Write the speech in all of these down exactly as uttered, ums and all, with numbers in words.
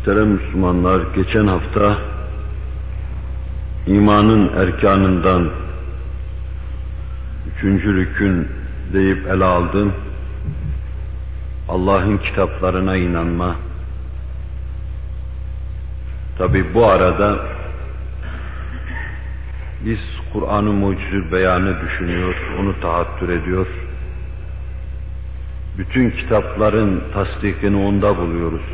Muhterem Müslümanlar, geçen hafta imanın erkanından üçüncü rükün deyip ele aldım. Allah'ın kitaplarına inanma. Tabi bu arada biz Kur'an-ı Mucizül Beyan'ı düşünüyor, onu tahattür ediyor. Bütün kitapların tasdikini onda buluyoruz.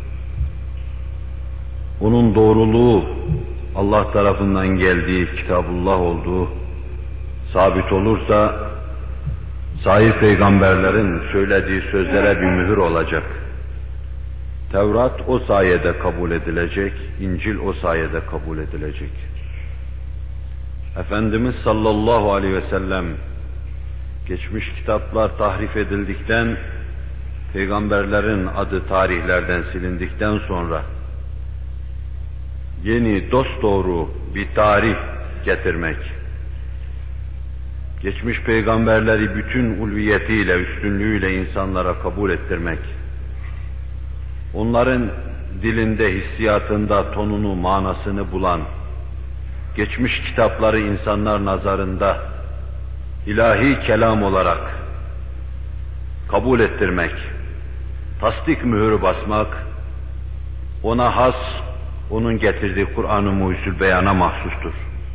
Onun doğruluğu Allah tarafından geldiği, Kitabullah olduğu sabit olursa sahih peygamberlerin söylediği sözlere bir mühür olacak. Tevrat o sayede kabul edilecek, İncil o sayede kabul edilecek. Efendimiz sallallahu aleyhi ve sellem geçmiş kitaplar tahrif edildikten, peygamberlerin adı tarihlerden silindikten sonra yeni dosdoğru bir tarih getirmek, geçmiş peygamberleri bütün ulviyetiyle, üstünlüğüyle insanlara kabul ettirmek, onların dilinde, hissiyatında tonunu, manasını bulan, geçmiş kitapları insanlar nazarında ilahi kelam olarak kabul ettirmek, tasdik mühürü basmak, ona has, onun getirdiği Kur'an-ı Mucizül Beyan'a mahsustur.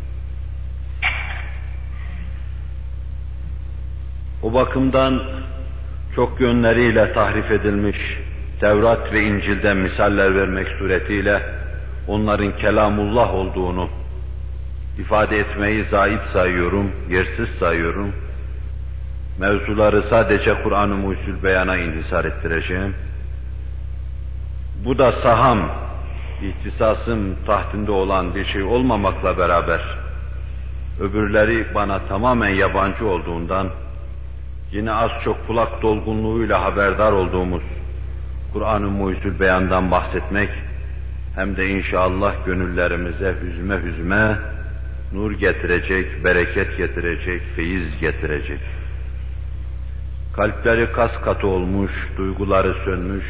O bakımdan çok yönleriyle tahrif edilmiş Tevrat ve İncil'den misaller vermek suretiyle onların kelamullah olduğunu ifade etmeyi zayıf sayıyorum, yersiz sayıyorum. Mevzuları sadece Kur'an-ı Mucizül Beyan'a inhisar ettireceğim. Bu da saham, ihtisasım tahtında olan bir şey olmamakla beraber, öbürleri bana tamamen yabancı olduğundan, yine az çok kulak dolgunluğuyla haberdar olduğumuz Kur'an-ı Mucizül Beyan'dan bahsetmek, hem de inşallah gönüllerimize hüzme hüzme nur getirecek, bereket getirecek, feyiz getirecek. Kalpleri kas katı olmuş, duyguları sönmüş,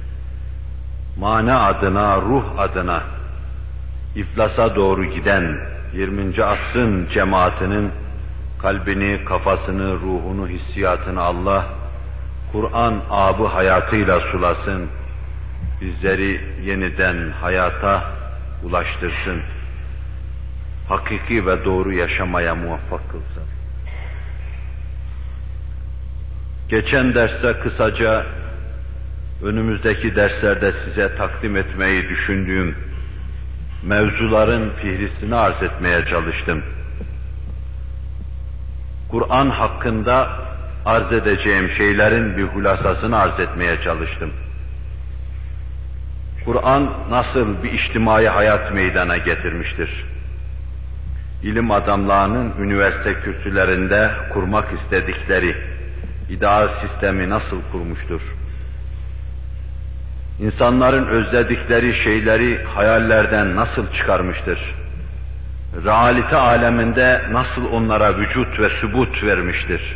mana adına, ruh adına iflasa doğru giden yirminci asrın cemaatinin kalbini, kafasını, ruhunu, hissiyatını Allah Kur'an abı hayatıyla sulasın, bizleri yeniden hayata ulaştırsın, hakiki ve doğru yaşamaya muvaffak kılsın. Geçen derste kısaca önümüzdeki derslerde size takdim etmeyi düşündüğüm mevzuların fihristini arz etmeye çalıştım. Kur'an hakkında arz edeceğim şeylerin bir hulasasını arz etmeye çalıştım. Kur'an nasıl bir içtimai hayat meydana getirmiştir? İlim adamlarının üniversite kürsülerinde kurmak istedikleri ideal sistemi nasıl kurmuştur? İnsanların özledikleri şeyleri hayallerden nasıl çıkarmıştır? Realite aleminde nasıl onlara vücut ve sübut vermiştir?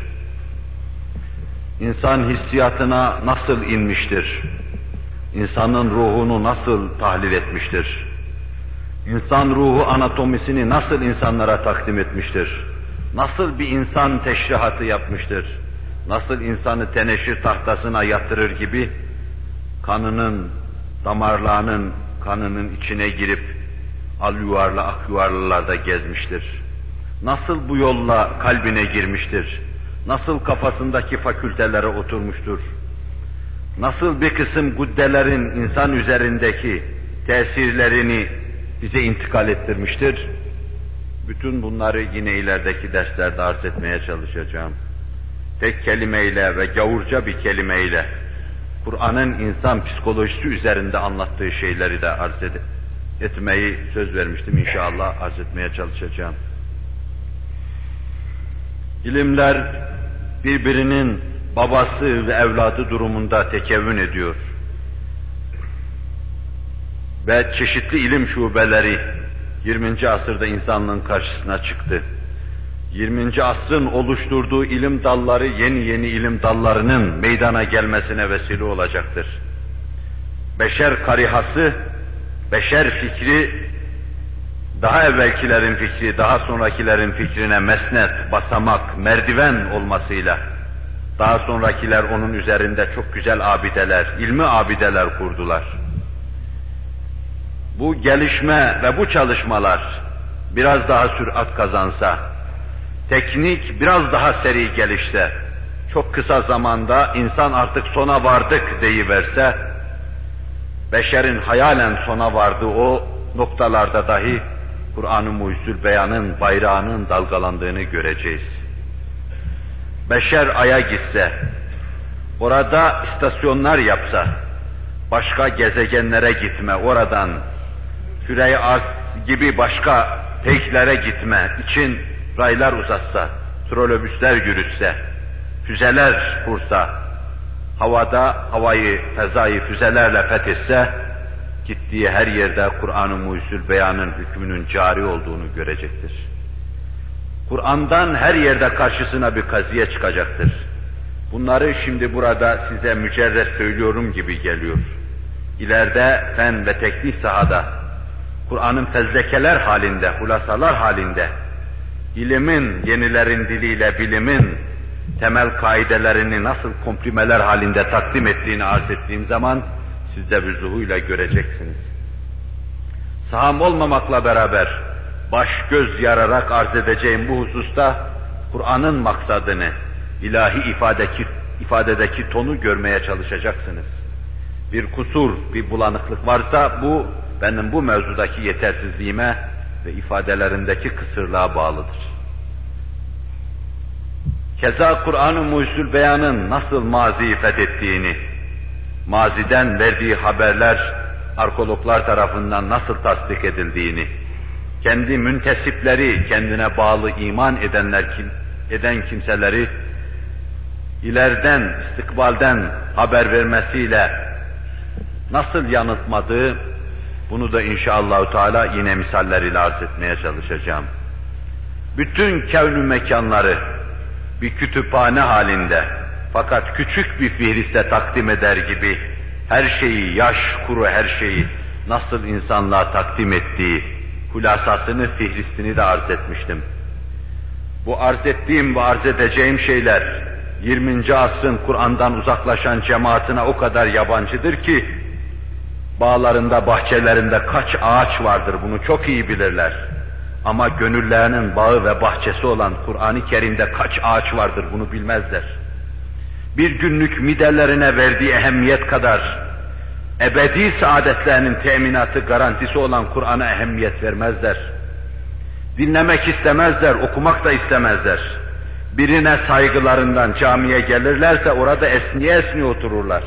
İnsan hissiyatına nasıl inmiştir? İnsanın ruhunu nasıl tahlil etmiştir? İnsan ruhu anatomisini nasıl insanlara takdim etmiştir? Nasıl bir insan teşrihatı yapmıştır? Nasıl insanı teneşir tahtasına yatırır gibi kanının, damarlarının kanının içine girip al yuvarlı ak yuvarlılarda gezmiştir? Nasıl bu yolla kalbine girmiştir? Nasıl kafasındaki fakültelere oturmuştur? Nasıl bir kısım guddelerin insan üzerindeki tesirlerini bize intikal ettirmiştir? Bütün bunları yine ilerideki derslerde arz etmeye çalışacağım. Tek kelimeyle ve gavurca bir kelimeyle Kur'an'ın insan psikolojisi üzerinde anlattığı şeyleri de arz ed- etmeyi söz vermiştim. İnşallah arz etmeye çalışacağım. İlimler birbirinin babası ve evladı durumunda tekevvün ediyor. Ve çeşitli ilim şubeleri yirminci asırda insanlığın karşısına çıktı. yirminci asrın oluşturduğu ilim dalları yeni yeni ilim dallarının meydana gelmesine vesile olacaktır. Beşer karihası beşer fikri, daha evvelkilerin fikri, daha sonrakilerin fikrine mesnet, basamak, merdiven olmasıyla, daha sonrakiler onun üzerinde çok güzel abideler, ilmi abideler kurdular. Bu gelişme ve bu çalışmalar biraz daha sürat kazansa, teknik biraz daha seri gelişse, çok kısa zamanda insan artık sona vardık deyiverse, beşerin hayalen sona vardığı o noktalarda dahi Kur'an-ı Mucizül Beyan'ın bayrağının dalgalandığını göreceğiz. Beşer Ay'a gitse, orada istasyonlar yapsa, başka gezegenlere gitme, oradan Küre-i Arz gibi başka peyklere gitme için raylar uzatsa, trolobüsler yürütse, füzeler kursa, havada havayı, fezayı füzelerle fethetse, gittiği her yerde Kur'an-ı Mucizül Beyan'ın hükmünün cari olduğunu görecektir. Kur'an'dan her yerde karşısına bir kaziye çıkacaktır. Bunları şimdi burada size mücerret söylüyorum gibi geliyor. İleride fen ve teknik sahada, Kur'an'ın fezlekeler halinde, hulasalar halinde, ilimin, yenilerin diliyle bilimin temel kaidelerini nasıl komprimeler halinde takdim ettiğini arz ettiğim zaman, siz de vüzuhuyla göreceksiniz. Saham olmamakla beraber, baş göz yararak arz edeceğim bu hususta, Kur'an'ın maksadını, ilahi ifadeki, ifadedeki tonu görmeye çalışacaksınız. Bir kusur, bir bulanıklık varsa bu, benim bu mevzudaki yetersizliğime ve ifadelerimdeki kısırlığa bağlıdır. Keza Kur'an-ı Mucizül Beyan'ın nasıl maziyi fethettiğini, maziden verdiği haberler arkeologlar tarafından nasıl tasdik edildiğini, kendi müntesipleri, kendine bağlı iman edenler kim, eden kimseleri ileriden, istikbalden haber vermesiyle nasıl yanıltmadığı, bunu da inşallah Teala yine misalleriyle arz etmeye çalışacağım. Bütün kevn-ü mekanları bir kütüphane halinde, fakat küçük bir fihriste takdim eder gibi, her şeyi, yaş kuru her şeyi nasıl insanlığa takdim ettiği, hulasasını, fihristini de arz etmiştim. Bu arz ettiğim ve arz edeceğim şeyler, yirminci asrın Kur'an'dan uzaklaşan cemaatine o kadar yabancıdır ki, bağlarında, bahçelerinde kaç ağaç vardır bunu çok iyi bilirler. Ama gönüllerinin bağı ve bahçesi olan Kur'an-ı Kerim'de kaç ağaç vardır bunu bilmezler. Bir günlük midelerine verdiği ehemmiyet kadar, ebedi saadetlerinin teminatı, garantisi olan Kur'an'a ehemmiyet vermezler. Dinlemek istemezler, okumak da istemezler. Birine saygılarından camiye gelirlerse orada esniye esniye otururlar.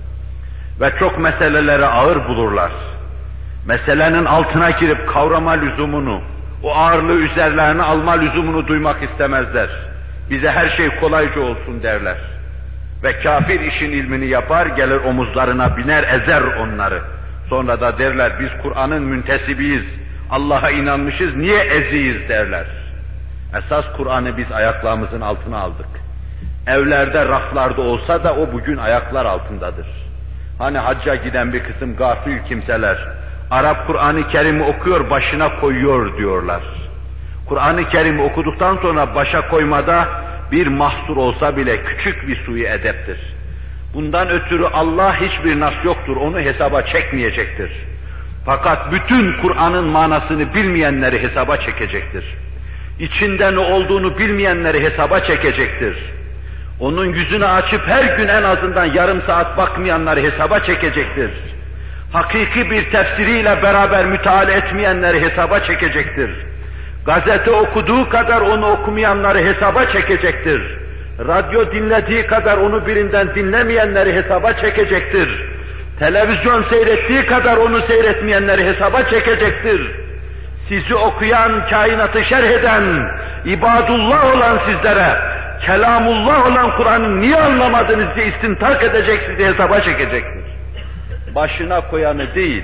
Ve çok meseleleri ağır bulurlar. Meselenin altına girip kavrama lüzumunu, o ağırlığı üzerlerine alma lüzumunu duymak istemezler. Bize her şey kolayca olsun derler. Ve kafir işin ilmini yapar, gelir omuzlarına biner, ezer onları. Sonra da derler, biz Kur'an'ın müntesibiyiz, Allah'a inanmışız, niye eziyiz derler. Esas Kur'an'ı biz ayaklarımızın altına aldık. Evlerde, raflarda olsa da o bugün ayaklar altındadır. Hani hacca giden bir kısım gafil kimseler, Arap Kur'an-ı Kerim'i okuyor, başına koyuyor diyorlar. Kur'an-ı Kerim'i okuduktan sonra başa koymada bir mahsur olsa bile küçük bir suyu edeptir. Bundan ötürü Allah hiçbir nas yoktur, onu hesaba çekmeyecektir. Fakat bütün Kur'an'ın manasını bilmeyenleri hesaba çekecektir. İçinde ne olduğunu bilmeyenleri hesaba çekecektir. Onun yüzünü açıp her gün en azından yarım saat bakmayanları hesaba çekecektir. Hakiki bir tefsiriyle beraber müteala etmeyenleri hesaba çekecektir. Gazete okuduğu kadar onu okumayanları hesaba çekecektir. Radyo dinlediği kadar onu birinden dinlemeyenleri hesaba çekecektir. Televizyon seyrettiği kadar onu seyretmeyenleri hesaba çekecektir. Sizi okuyan, kainatı şerh eden, ibadullah olan sizlere, kelamullah olan Kur'an'ı niye anlamadınız diye istintak edecek, sizi hesaba çekecektir. Başına koyanı değil,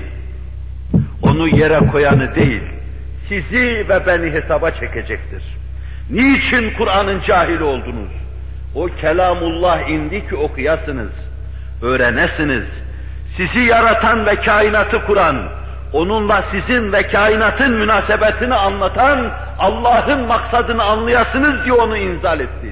onu yere koyanı değil, sizi ve beni hesaba çekecektir. Niçin Kur'an'ın cahil oldunuz? O kelamullah indi ki okuyasınız, öğrenesiniz. Sizi yaratan ve kainatı kuran, onunla sizin ve kainatın münasebetini anlatan Allah'ın maksadını anlayasınız diye onu inzal etti.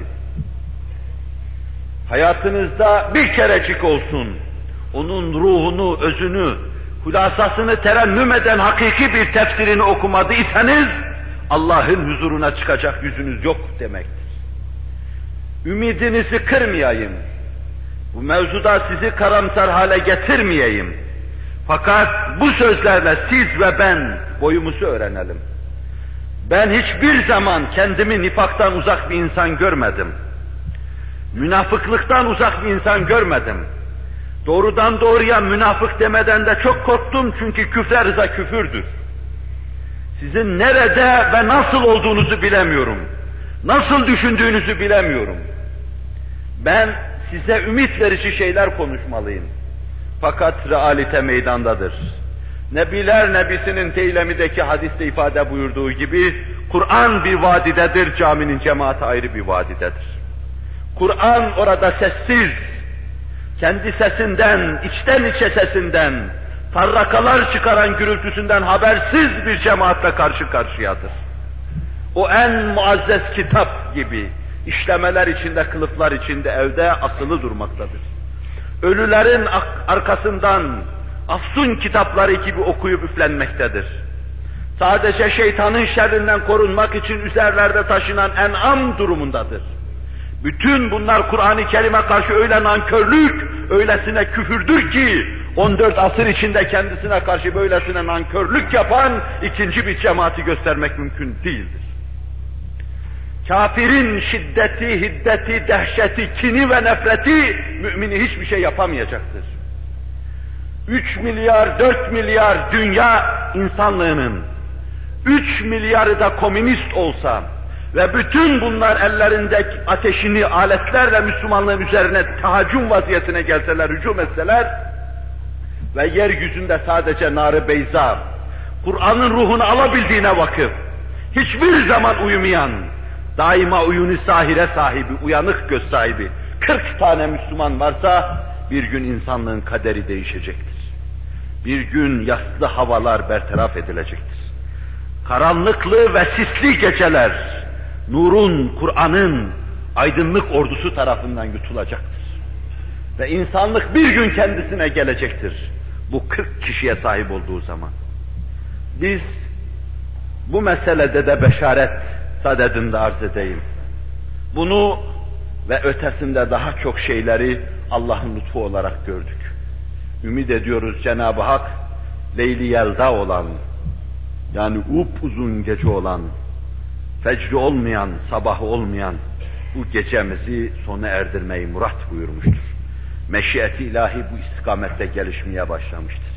Hayatınızda bir kerecik olsun, onun ruhunu, özünü, hulasasını terennüm eden hakiki bir tefsirini okumadıysanız, Allah'ın huzuruna çıkacak yüzünüz yok demektir. Ümidinizi kırmayayım, bu mevzuda sizi karamsar hale getirmeyeyim. Fakat bu sözlerle siz ve ben boyumuzu öğrenelim. Ben hiçbir zaman kendimi nifaktan uzak bir insan görmedim. Münafıklıktan uzak bir insan görmedim. Doğrudan doğruya münafık demeden de çok korktum çünkü küfre da küfürdür. Sizin nerede ve nasıl olduğunuzu bilemiyorum. Nasıl düşündüğünüzü bilemiyorum. Ben size ümit verici şeyler konuşmalıyım. Fakat realite meydandadır. Nebiler Nebisi'nin Teylemideki hadiste ifade buyurduğu gibi, Kur'an bir vadidedir, caminin cemaati ayrı bir vadidedir. Kur'an orada sessiz, kendi sesinden, içten içe sesinden, tarrakalar çıkaran gürültüsünden habersiz bir cemaatle karşı karşıyadır. O en muazzez kitap gibi, işlemeler içinde, kılıflar içinde evde asılı durmaktadır. Ölülerin arkasından afsun kitapları gibi okuyup üflenmektedir. Sadece şeytanın şerrinden korunmak için üzerlerde taşınan en'am durumundadır. Bütün bunlar Kur'an-ı Kerim'e karşı öyle nankörlük, öylesine küfürdür ki, on dört asır içinde kendisine karşı böylesine nankörlük yapan ikinci bir cemaati göstermek mümkün değildir. Kafirin şiddeti, hiddeti, dehşeti, kini ve nefreti mümini hiçbir şey yapamayacaktır. Üç milyar, dört milyar dünya insanlığının, üç milyarı da komünist olsa ve bütün bunlar ellerindeki ateşini aletlerle Müslümanlığın üzerine tahaccüm vaziyetine gelseler, hücum etseler ve yeryüzünde sadece nar-ı beyza, Kur'an'ın ruhunu alabildiğine vakıf, hiçbir zaman uyumayan, daima uyunu sahire sahibi, uyanık göz sahibi, kırk tane Müslüman varsa, bir gün insanlığın kaderi değişecektir. Bir gün yaslı havalar bertaraf edilecektir. Karanlıklı ve sisli geceler, nurun, Kur'an'ın aydınlık ordusu tarafından yutulacaktır. Ve insanlık bir gün kendisine gelecektir. Bu kırk kişiye sahip olduğu zaman. Biz bu meselede de beşaret sadedinde arz edeyim. Bunu ve ötesinde daha çok şeyleri Allah'ın lütfu olarak gördük. Ümid ediyoruz Cenab-ı Hak, Leyli Yelda olan, yani upuzun gece olan, fecri olmayan, sabahı olmayan bu gecemizi sona erdirmeyi murat buyurmuştur. Meşiyeti ilahi bu istikamette gelişmeye başlamıştır.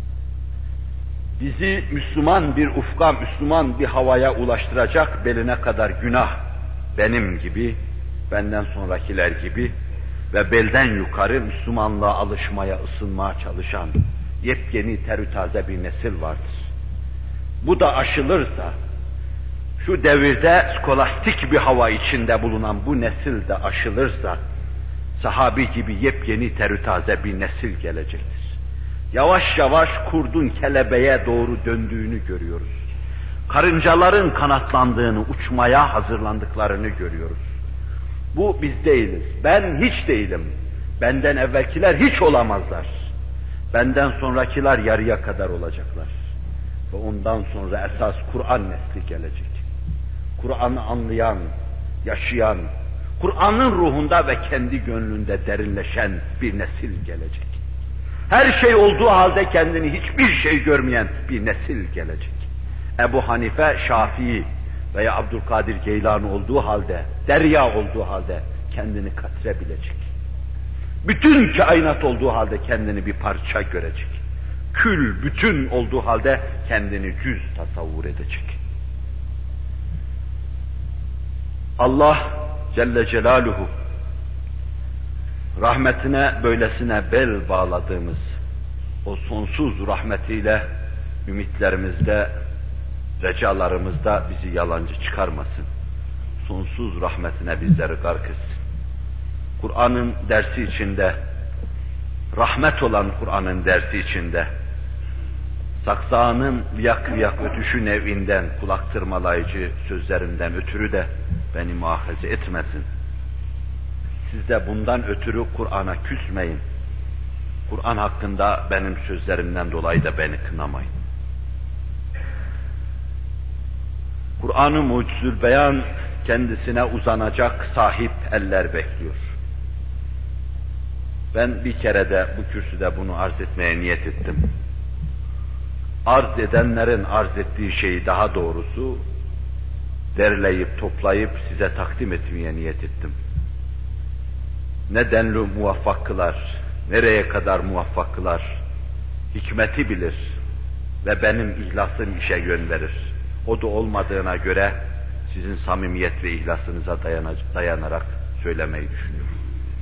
Bizi Müslüman bir ufka, Müslüman bir havaya ulaştıracak beline kadar günah, benim gibi, benden sonrakiler gibi ve belden yukarı Müslümanlığa alışmaya, ısınmaya çalışan yepyeni terü taze bir nesil vardır. Bu da aşılırsa, şu devirde skolastik bir hava içinde bulunan bu nesil de aşılırsa, sahabi gibi yepyeni terü taze bir nesil gelecektir. Yavaş yavaş kurdun kelebeğe doğru döndüğünü görüyoruz. Karıncaların kanatlandığını, uçmaya hazırlandıklarını görüyoruz. Bu biz değiliz. Ben hiç değilim. Benden evvelkiler hiç olamazlar. Benden sonrakiler yarıya kadar olacaklar. Ve ondan sonra esas Kur'an nesli gelecek. Kur'an'ı anlayan, yaşayan, Kur'an'ın ruhunda ve kendi gönlünde derinleşen bir nesil gelecek. Her şey olduğu halde kendini hiçbir şey görmeyen bir nesil gelecek. Ebu Hanife, Şafii veya Abdülkadir Geylani olduğu halde, derya olduğu halde kendini katre bilecek. Bütün kainat olduğu halde kendini bir parça görecek. Kül bütün olduğu halde kendini cüz tasavvur edecek. Allah Celle Celaluhu rahmetine böylesine bel bağladığımız o sonsuz rahmetiyle ümitlerimizde, recalarımızda bizi yalancı çıkarmasın. Sonsuz rahmetine bizleri gark etsin. Kur'an'ın dersi içinde, rahmet olan Kur'an'ın dersi içinde, saksağının viyak viyak ötüşü nevinden kulak tırmalayıcı sözlerimden ötürü de beni muahaze etmesin. Siz de bundan ötürü Kur'an'a küsmeyin. Kur'an hakkında benim sözlerimden dolayı da beni kınamayın. Kur'an-ı Mucizül Beyan kendisine uzanacak sahip eller bekliyor. Ben bir kere de bu kürsüde bunu arz etmeye niyet ettim. Arz edenlerin arz ettiği şeyi, daha doğrusu derleyip toplayıp size takdim etmeye niyet ettim. Ne denli muvaffak kılar, nereye kadar muvaffak kılar, hikmeti bilir ve benim ihlasım işe yön verir. O da olmadığına göre sizin samimiyet ve ihlasınıza dayanarak söylemeyi düşünüyorum.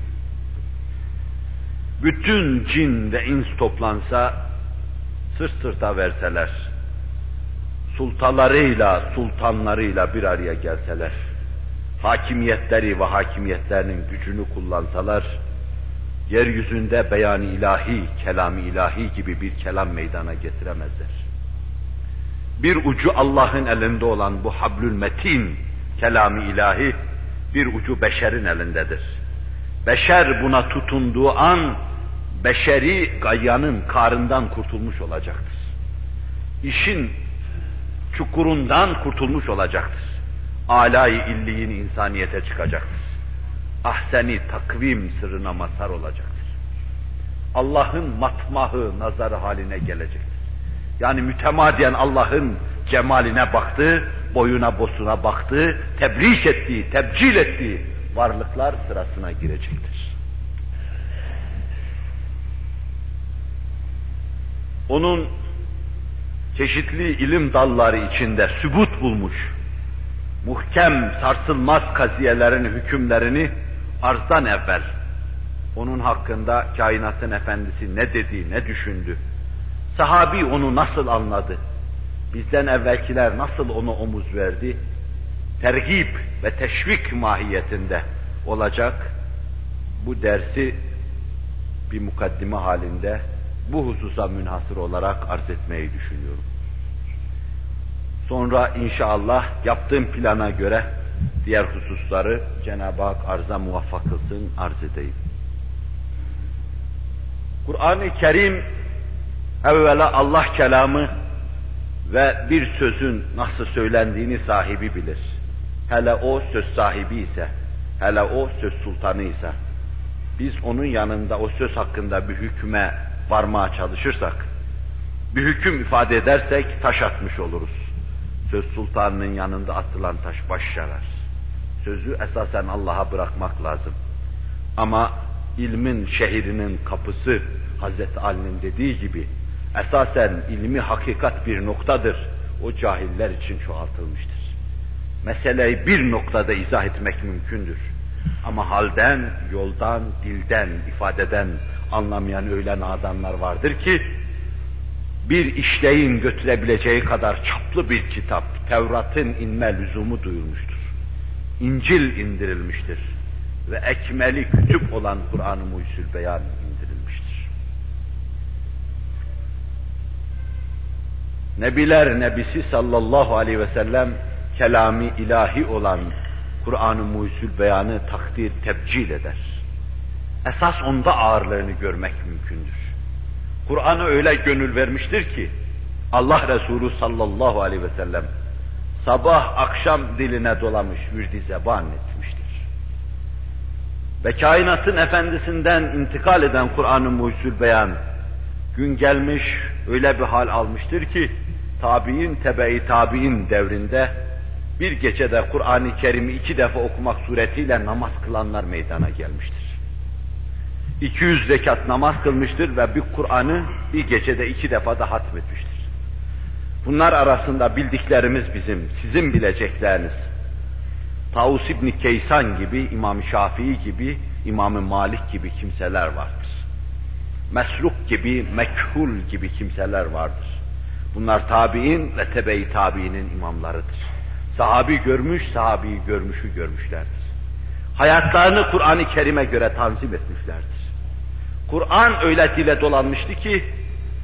Bütün cin ve ins toplansa, sırt sırta verseler, sultalarıyla, sultanlarıyla bir araya gelseler, hakimiyetleri ve hakimiyetlerinin gücünü kullansalar, yeryüzünde beyan-ı ilahi, kelam-ı ilahi gibi bir kelam meydana getiremezler. Bir ucu Allah'ın elinde olan bu hablül metin, kelam-ı ilahi, bir ucu beşerin elindedir. Beşer buna tutunduğu an, beşeri gayanın karından kurtulmuş olacaktır. İşin çukurundan kurtulmuş olacaktır. Âlâ-i illiğin insaniyete çıkacaktır. Ahseni takvim sırrına mazhar olacaktır. Allah'ın matmahı nazarı haline gelecektir. Yani mütemadiyen Allah'ın cemaline baktı, boyuna bosuna baktı, tebrik ettiği, tebcil ettiği varlıklar sırasına girecektir. Onun çeşitli ilim dalları içinde sübut bulmuş, muhkem, sarsılmaz kaziyelerin hükümlerini arzdan evvel, onun hakkında kainatın efendisi ne dedi, ne düşündü, sahabi onu nasıl anladı, bizden evvelkiler nasıl ona omuz verdi, tergib ve teşvik mahiyetinde olacak bu dersi bir mukaddime halinde bu hususa münhasır olarak arz etmeyi düşünüyorum. Sonra inşallah yaptığım plana göre diğer hususları Cenab-ı Hak arza muvaffak kılsın, arz edeyim. Kur'an-ı Kerim evvela Allah kelamı ve bir sözün nasıl söylendiğini sahibi bilir. Hele o söz sahibi ise, hele o söz sultanı ise, biz onun yanında o söz hakkında bir hükme varmaya çalışırsak, bir hüküm ifade edersek taş atmış oluruz. Söz sultanının yanında atılan taş baş yarar. Sözü esasen Allah'a bırakmak lazım. Ama ilmin şehrinin kapısı, Hazreti Ali'nin dediği gibi, esasen ilmi hakikat bir noktadır. O cahiller için çoğaltılmıştır. Meseleyi bir noktada izah etmek mümkündür. Ama halden, yoldan, dilden, ifadeden anlamayan öyle nadanlar vardır ki, bir işleyin götürebileceği kadar çaplı bir kitap, Tevrat'ın inme lüzumu duyulmuştur. İncil indirilmiştir. Ve ekmeli kütüp olan Kur'an-ı Mucizül Beyan indirilmiştir. Nebiler Nebisi sallallahu aleyhi ve sellem, kelami ilahi olan Kur'an-ı Mucizül Beyan'ı takdir, tebcil eder. Esas onda ağırlığını görmek mümkündür. Kur'an'a öyle gönül vermiştir ki, Allah Resulü sallallahu aleyhi ve sellem, sabah akşam diline dolamış, virdi zeban etmiştir. Ve kainatın efendisinden intikal eden Kur'an-ı Mucizül Beyan, gün gelmiş, öyle bir hal almıştır ki, tabi'in, tebe-i tabi'in devrinde, bir gecede Kur'an-ı Kerim'i iki defa okumak suretiyle namaz kılanlar meydana gelmiştir. iki yüz rekat namaz kılmıştır ve bir Kur'an'ı bir gecede iki defa da hatmetmiştir. Bunlar arasında bildiklerimiz bizim, sizin bilecekleriniz. Tavus İbni Keysan gibi, İmam-ı Şafii gibi, İmam-ı Malik gibi kimseler vardır. Mesruk gibi, mekhul gibi kimseler vardır. Bunlar tabi'in ve tebe-i tabi'inin imamlarıdır. Sahabi görmüş, sahabiyi görmüşü görmüşlerdir. Hayatlarını Kur'an-ı Kerim'e göre tanzim etmişlerdir. Kur'an öyle dile dolanmıştı ki,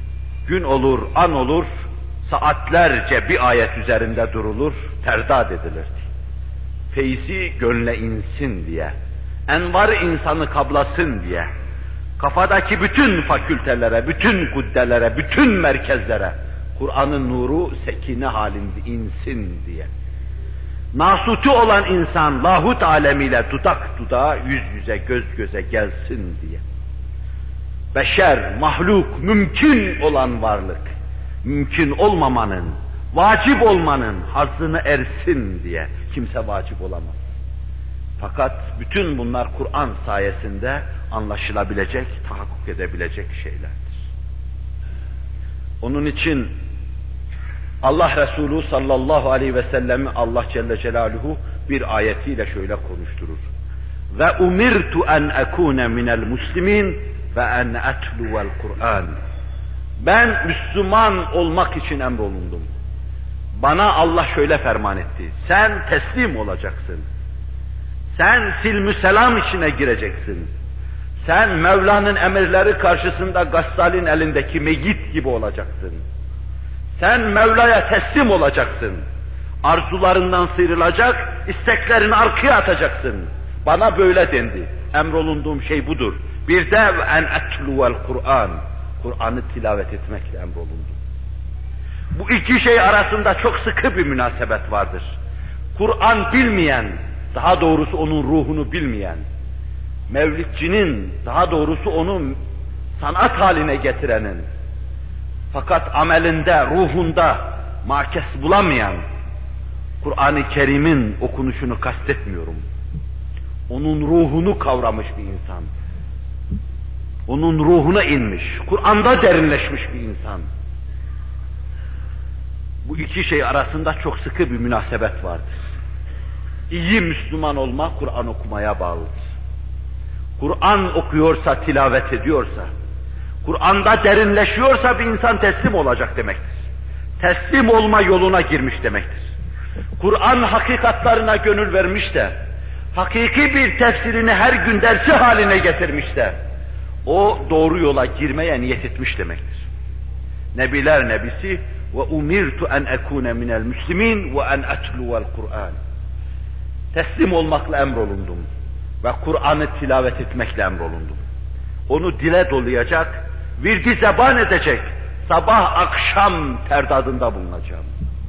gün olur, an olur, saatlerce bir ayet üzerinde durulur, terdad edilirdi. Feyzi gönle insin diye, envar insanı kablasın diye, kafadaki bütün fakültelere, bütün kuddelere, bütün merkezlere Kur'an'ın nuru sekine halinde insin diye. Nasutu olan insan lahut alemiyle dudak dudağa, yüz yüze, göz göze gelsin diye. Beşer, mahluk, mümkün olan varlık, mümkün olmamanın, vacip olmanın hazzını ersin diye kimse vacip olamaz. Fakat bütün bunlar Kur'an sayesinde anlaşılabilecek, tahakkuk edebilecek şeylerdir. Onun için Allah Resulü sallallahu aleyhi ve sellemi Allah Celle Celaluhu bir ayetiyle şöyle konuşturur. Ve umirtu en ekune minel muslimin ve en etluvel Kur'an. Ben Müslüman olmak için emrolundum. Bana Allah şöyle ferman etti. Sen teslim olacaksın. Sen silmü selam içine gireceksin. Sen Mevla'nın emirleri karşısında Gassal'in elindeki meyyit gibi olacaksın. Sen Mevla'ya teslim olacaksın. Arzularından sıyrılacak, isteklerini arkaya atacaksın. Bana böyle dendi. Emrolunduğum şey budur. Bir de en etluvel Kur'an. Kur'an'ı tilavet etmekle emrolundum. Bu iki şey arasında çok sıkı bir münasebet vardır. Kur'an bilmeyen, daha doğrusu onun ruhunu bilmeyen, mevlidcinin, daha doğrusu onu sanat haline getirenin, fakat amelinde, ruhunda makes bulamayan, Kur'an-ı Kerim'in okunuşunu kastetmiyorum. Onun ruhunu kavramış bir insan. Onun ruhuna inmiş, Kur'an'da derinleşmiş bir insan. Bu iki şey arasında çok sıkı bir münasebet vardır. İyi Müslüman olma, Kur'an okumaya bağlıdır. Kur'an okuyorsa, tilavet ediyorsa, Kur'an'da derinleşiyorsa bir insan teslim olacak demektir. Teslim olma yoluna girmiş demektir. Kur'an hakikatlarına gönül vermiş de, hakiki bir tefsirini her gün dersi haline getirmiş de, o doğru yola girmeye niyet etmiş demektir. Nebiler nebisi ve umirtu en ekune minel muslimin ve en etluvel Kur'an. Teslim olmakla emrolundum ve Kur'an'ı tilavet etmekle emrolundum. Onu dile dolayacak, virdi zeban edecek, sabah akşam terdadında bulunacağım.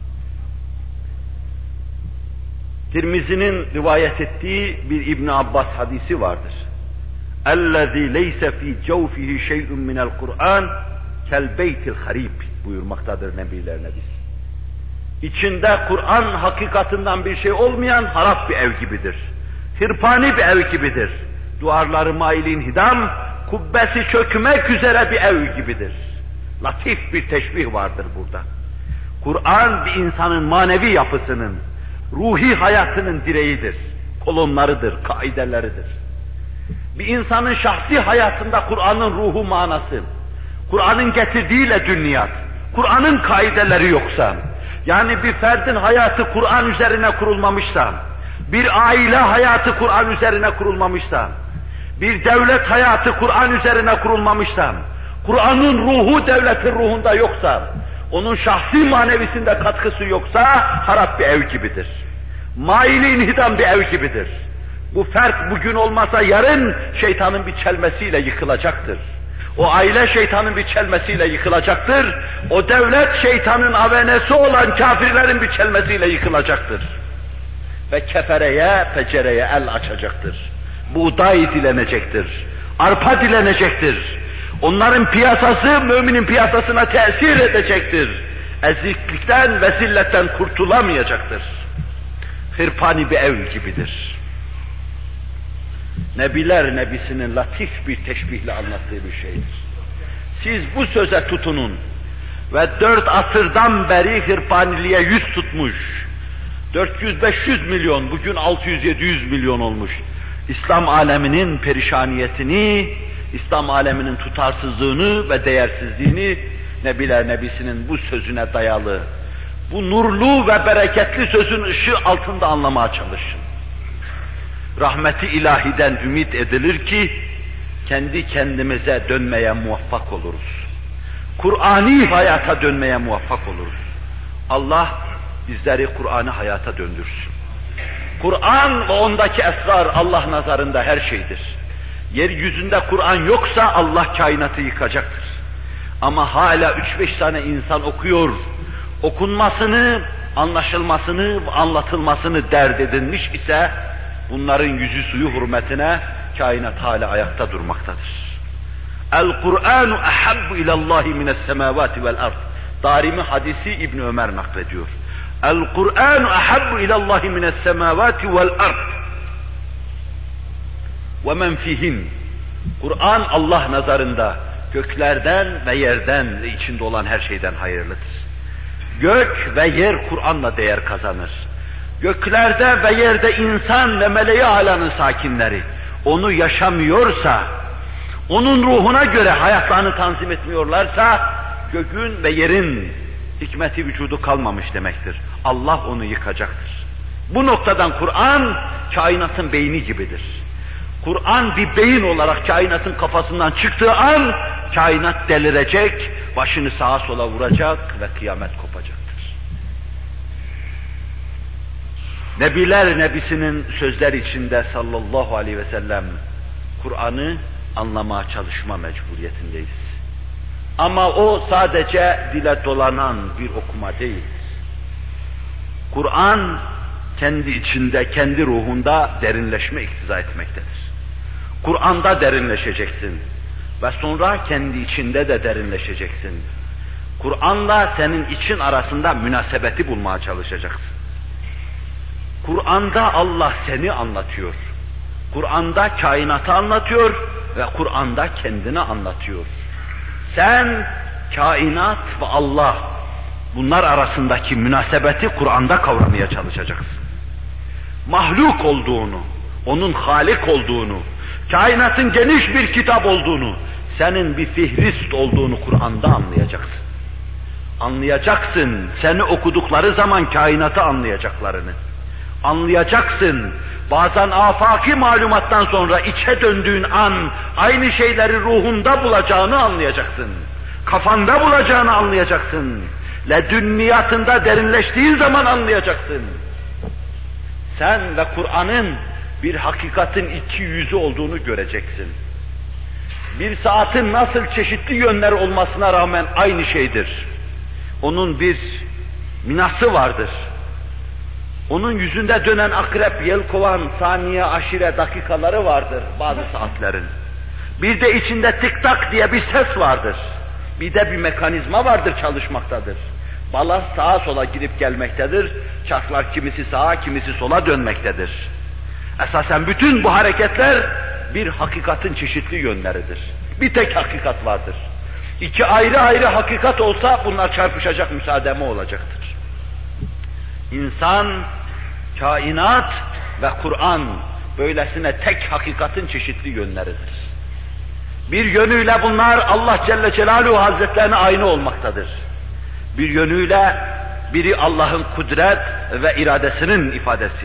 Tirmizi'nin rivayet ettiği bir İbn Abbas hadisi vardır. اَلَّذ۪ي لَيْسَ ف۪ي جَوْفِهِ شَيْءٌ مِنَ الْقُرْآنِ كَالْبَيْتِ الْخَر۪يبِ buyurmaktadır Nebiler Nebisi. İçinde Kur'an hakikatinden bir şey olmayan harap bir ev gibidir. Hırpani bir ev gibidir. Duvarları mailin hidam, kubbesi çökmek üzere bir ev gibidir. Latif bir teşbih vardır burada. Kur'an bir insanın manevi yapısının, ruhi hayatının direğidir, kolonlarıdır, kaideleridir. Bir insanın şahsi hayatında Kur'an'ın ruhu manası, Kur'an'ın getirdiğiyle dünyat, Kur'an'ın kaideleri yoksa, yani bir ferdin hayatı Kur'an üzerine kurulmamışsa, bir aile hayatı Kur'an üzerine kurulmamışsa, bir devlet hayatı Kur'an üzerine kurulmamışsa, Kur'an'ın ruhu devletin ruhunda yoksa, onun şahsi manevisinde katkısı yoksa harap bir ev gibidir. Maili inhidam bir ev gibidir. Bu fert bugün olmasa yarın şeytanın bir çelmesiyle yıkılacaktır. O aile şeytanın bir çelmesiyle yıkılacaktır. O devlet şeytanın avenesi olan kafirlerin bir çelmesiyle yıkılacaktır. Ve kefereye, fecereye el açacaktır. Buğday dilenecektir. Arpa dilenecektir. Onların piyasası müminin piyasasına tesir edecektir. Eziklikten ve zilletten kurtulamayacaktır. Hırpani bir ev gibidir. Nebiler Nebisi'nin latif bir teşbihle anlattığı bir şeydir. Siz bu söze tutunun ve dört asırdan beri hırpaniliğe yüz tutmuş, dört yüz beş yüz milyon, bugün altı yüz yedi yüz milyon olmuş, İslam aleminin perişaniyetini, İslam aleminin tutarsızlığını ve değersizliğini Nebiler Nebisi'nin bu sözüne dayalı, bu nurlu ve bereketli sözün ışığı altında anlamaya çalışın. Rahmeti ilahiden ümit edilir ki, kendi kendimize dönmeye muvaffak oluruz. Kur'ani hayata dönmeye muvaffak oluruz. Allah bizleri Kur'an'ı hayata döndürsün. Kur'an ve ondaki esrar Allah nazarında her şeydir. Yeryüzünde Kur'an yoksa Allah kainatı yıkacaktır. Ama hala üç beş tane insan okuyor, okunmasını, anlaşılmasını, anlatılmasını dert edinmiş ise bunların yüzü suyu hürmetine kainat hala ayakta durmaktadır. El-Kur'anu ahabbu ilallahi mines semavati vel ard. Darimi hadisi İbn Ömer naklediyor. El-Kur'anu ahabbu ilallahi mines semavati vel ard. Ve men fihin. Kur'an Allah nazarında göklerden ve yerden ve içinde olan her şeyden hayırlıdır. Gök ve yer Kur'an'la değer kazanır. Göklerde ve yerde insan ve meleği alanın sakinleri onu yaşamıyorsa, onun ruhuna göre hayatlarını tanzim etmiyorlarsa, gökün ve yerin hikmeti vücudu kalmamış demektir. Allah onu yıkacaktır. Bu noktadan Kur'an kainatın beyni gibidir. Kur'an bir beyin olarak kainatın kafasından çıktığı an, kainat delirecek, başını sağa sola vuracak ve kıyamet kopacaktır. Nebiler Nebisi'nin sözler içinde sallallahu aleyhi ve sellem Kur'an'ı anlamaya çalışma mecburiyetindeyiz. Ama o sadece dile dolanan bir okuma değil. Kur'an kendi içinde, kendi ruhunda derinleşme iktiza etmektedir. Kur'an'da derinleşeceksin ve sonra kendi içinde de derinleşeceksin. Kur'an'la senin için arasında münasebeti bulmaya çalışacaksın. Kur'an'da Allah seni anlatıyor. Kur'an'da kainatı anlatıyor ve Kur'an'da kendini anlatıyor. Sen, kainat ve Allah, bunlar arasındaki münasebeti Kur'an'da kavramaya çalışacaksın. Mahluk olduğunu, onun Halik olduğunu, kainatın geniş bir kitap olduğunu, senin bir fihrist olduğunu Kur'an'da anlayacaksın. Anlayacaksın, seni okudukları zaman kainatı anlayacaklarını. Anlayacaksın, bazen afaki malumattan sonra içe döndüğün an, aynı şeyleri ruhunda bulacağını anlayacaksın. Kafanda bulacağını anlayacaksın. Ledünniyatında derinleştiğin zaman anlayacaksın. Sen ve Kur'an'ın bir hakikatin iki yüzü olduğunu göreceksin. Bir saatin nasıl çeşitli yönleri olmasına rağmen aynı şeydir. Onun bir minası vardır. Onun yüzünde dönen akrep, yelkovan, saniye, aşire dakikaları vardır bazı saatlerin. Bir de içinde tik tak diye bir ses vardır. Bir de bir mekanizma vardır, çalışmaktadır. Balans sağa sola gidip gelmektedir. Çarklar kimisi sağa, kimisi sola dönmektedir. Esasen bütün bu hareketler bir hakikatin çeşitli yönleridir. Bir tek hakikat vardır. İki ayrı ayrı hakikat olsa bunlar çarpışacak, müsaademe olacaktır. İnsan, kainat ve Kur'an böylesine tek hakikatin çeşitli yönleridir. Bir yönüyle bunlar Allah Celle Celaluhu Hazretlerine aynı olmaktadır. Bir yönüyle biri Allah'ın kudret ve iradesinin ifadesi.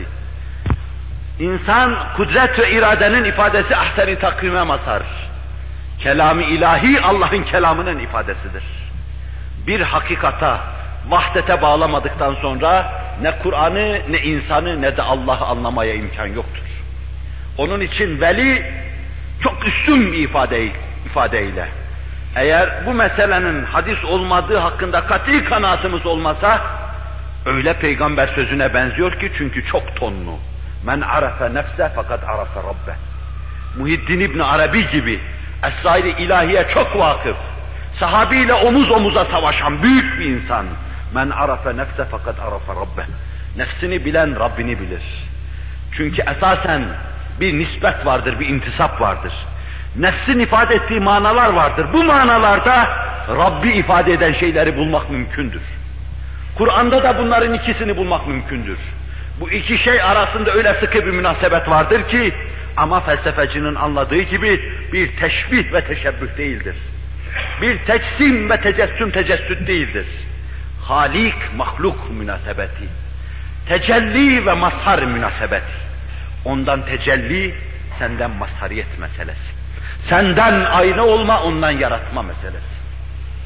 İnsan kudret ve iradenin ifadesi ahsen-i takvime mazhar. Kelam-ı ilahi Allah'ın kelamının ifadesidir. Bir hakikata, vahdete bağlamadıktan sonra ne Kur'an'ı, ne insanı, ne de Allah'ı anlamaya imkan yoktur. Onun için veli çok üstün bir ifade, ifadeyle, eğer bu meselenin hadis olmadığı hakkında kat'i kanaatımız olmasa, öyle peygamber sözüne benziyor ki çünkü çok tonlu. Men arafe nefse fakat arafe rabbe. Muhiddin İbn Arabi gibi esrair-i ilahiye çok vakıf, sahabiyle omuz omuza savaşan büyük bir insan. Men arafe nefse fakat arafe rabbe. Nefsini bilen Rabbini bilir. Çünkü esasen bir nispet vardır, bir intisap vardır. Nefsin ifade ettiği manalar vardır. Bu manalarda Rabbi ifade eden şeyleri bulmak mümkündür. Kur'an'da da bunların ikisini bulmak mümkündür. Bu iki şey arasında öyle sıkı bir münasebet vardır ki, ama felsefecinin anladığı gibi bir teşbih ve teşebbüh değildir. Bir tecsim ve tecessüm tecessüt değildir. Halik, mahluk münasebeti. Tecelli ve mazhar münasebeti. Ondan tecelli, senden mazhariyet meselesi. Senden ayna olma, ondan yaratma meselesi.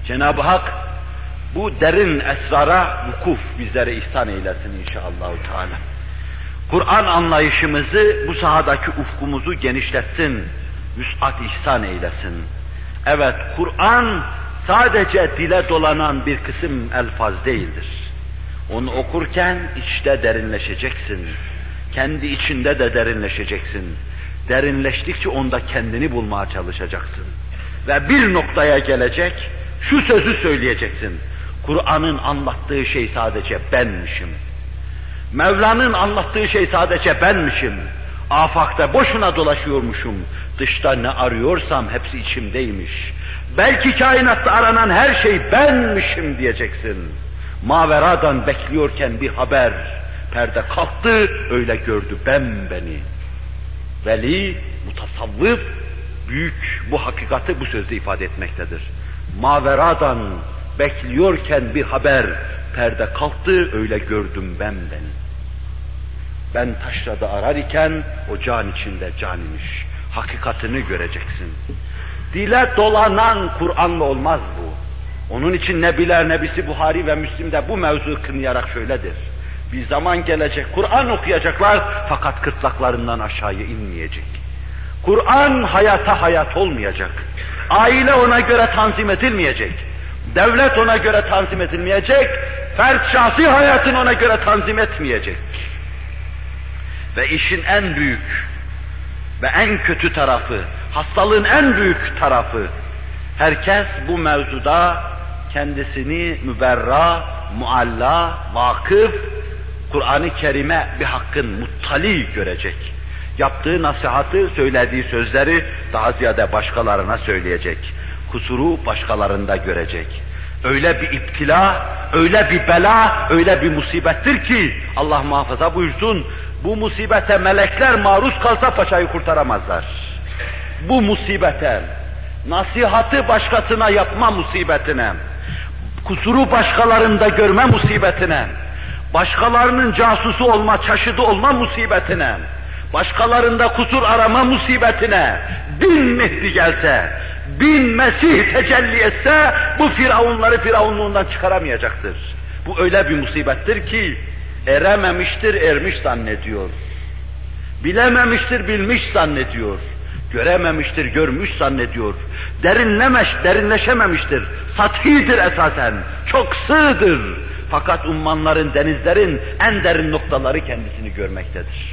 Cenab-ı Hak bu derin esrara vukuf bizlere ihsan eylesin inşallah Teala. Kur'an anlayışımızı, bu sahadaki ufkumuzu genişletsin, vüs'at ihsan eylesin. Evet, Kur'an sadece dile dolanan bir kısım elfaz değildir. Onu okurken içte derinleşeceksin. Kendi içinde de derinleşeceksin. Derinleştikçe onda kendini bulmaya çalışacaksın. Ve bir noktaya gelecek, şu sözü söyleyeceksin. Kur'an'ın anlattığı şey sadece benmişim. Mevla'nın anlattığı şey sadece benmişim. Afakta boşuna dolaşıyormuşum. Dışta ne arıyorsam hepsi içimdeymiş. Belki kainatta aranan her şey benmişim diyeceksin. Maveradan bekliyorken bir haber. Perde kalktı, öyle gördü ben beni. Veli, mutasavvıf, büyük bu hakikati bu sözde ifade etmektedir. Maveradan bekliyorken bir haber, perde kalktı, öyle gördüm ben beni. Ben taşrada arar iken, o can içinde can imiş. Hakikatini göreceksin. Dile dolanan Kur'an'la olmaz bu. Onun için Nebiler Nebisi Buhari ve Müslim'de bu mevzu kınayarak şöyledir. Bir zaman gelecek, Kur'an okuyacaklar fakat kırtlaklarından aşağıya inmeyecek. Kur'an hayata hayat olmayacak. Aile ona göre tanzim edilmeyecek. Devlet ona göre tanzim edilmeyecek. Fert şahsi hayatını ona göre tanzim etmeyecek. Ve işin en büyük ve en kötü tarafı, hastalığın en büyük tarafı, herkes bu mevzuda kendisini müberra, mualla, vakıf, Kur'an-ı Kerim'e bir hakkın muttali görecek. Yaptığı nasihatı, söylediği sözleri daha ziyade başkalarına söyleyecek. Kusuru başkalarında görecek. Öyle bir iptila, öyle bir bela, öyle bir musibettir ki Allah muhafaza buyursun, bu musibete melekler maruz kalsa paçayı kurtaramazlar. Bu musibete, nasihatı başkasına yapma musibetine, kusuru başkalarında görme musibetine, başkalarının casusu olma, çaşıdı olma musibetine, başkalarında kusur arama musibetine bin Mehdi gelse, bin Mesih tecelli etse bu firavunları firavunluğundan çıkaramayacaktır. Bu öyle bir musibettir ki erememiştir, ermiş zannediyor. Bilememiştir, bilmiş zannediyor. Görememiştir, görmüş zannediyor. Derinlemeş, derinleşememiştir. Sathidir esasen, çok sığdır. Fakat ummanların, denizlerin en derin noktaları kendisini görmektedir.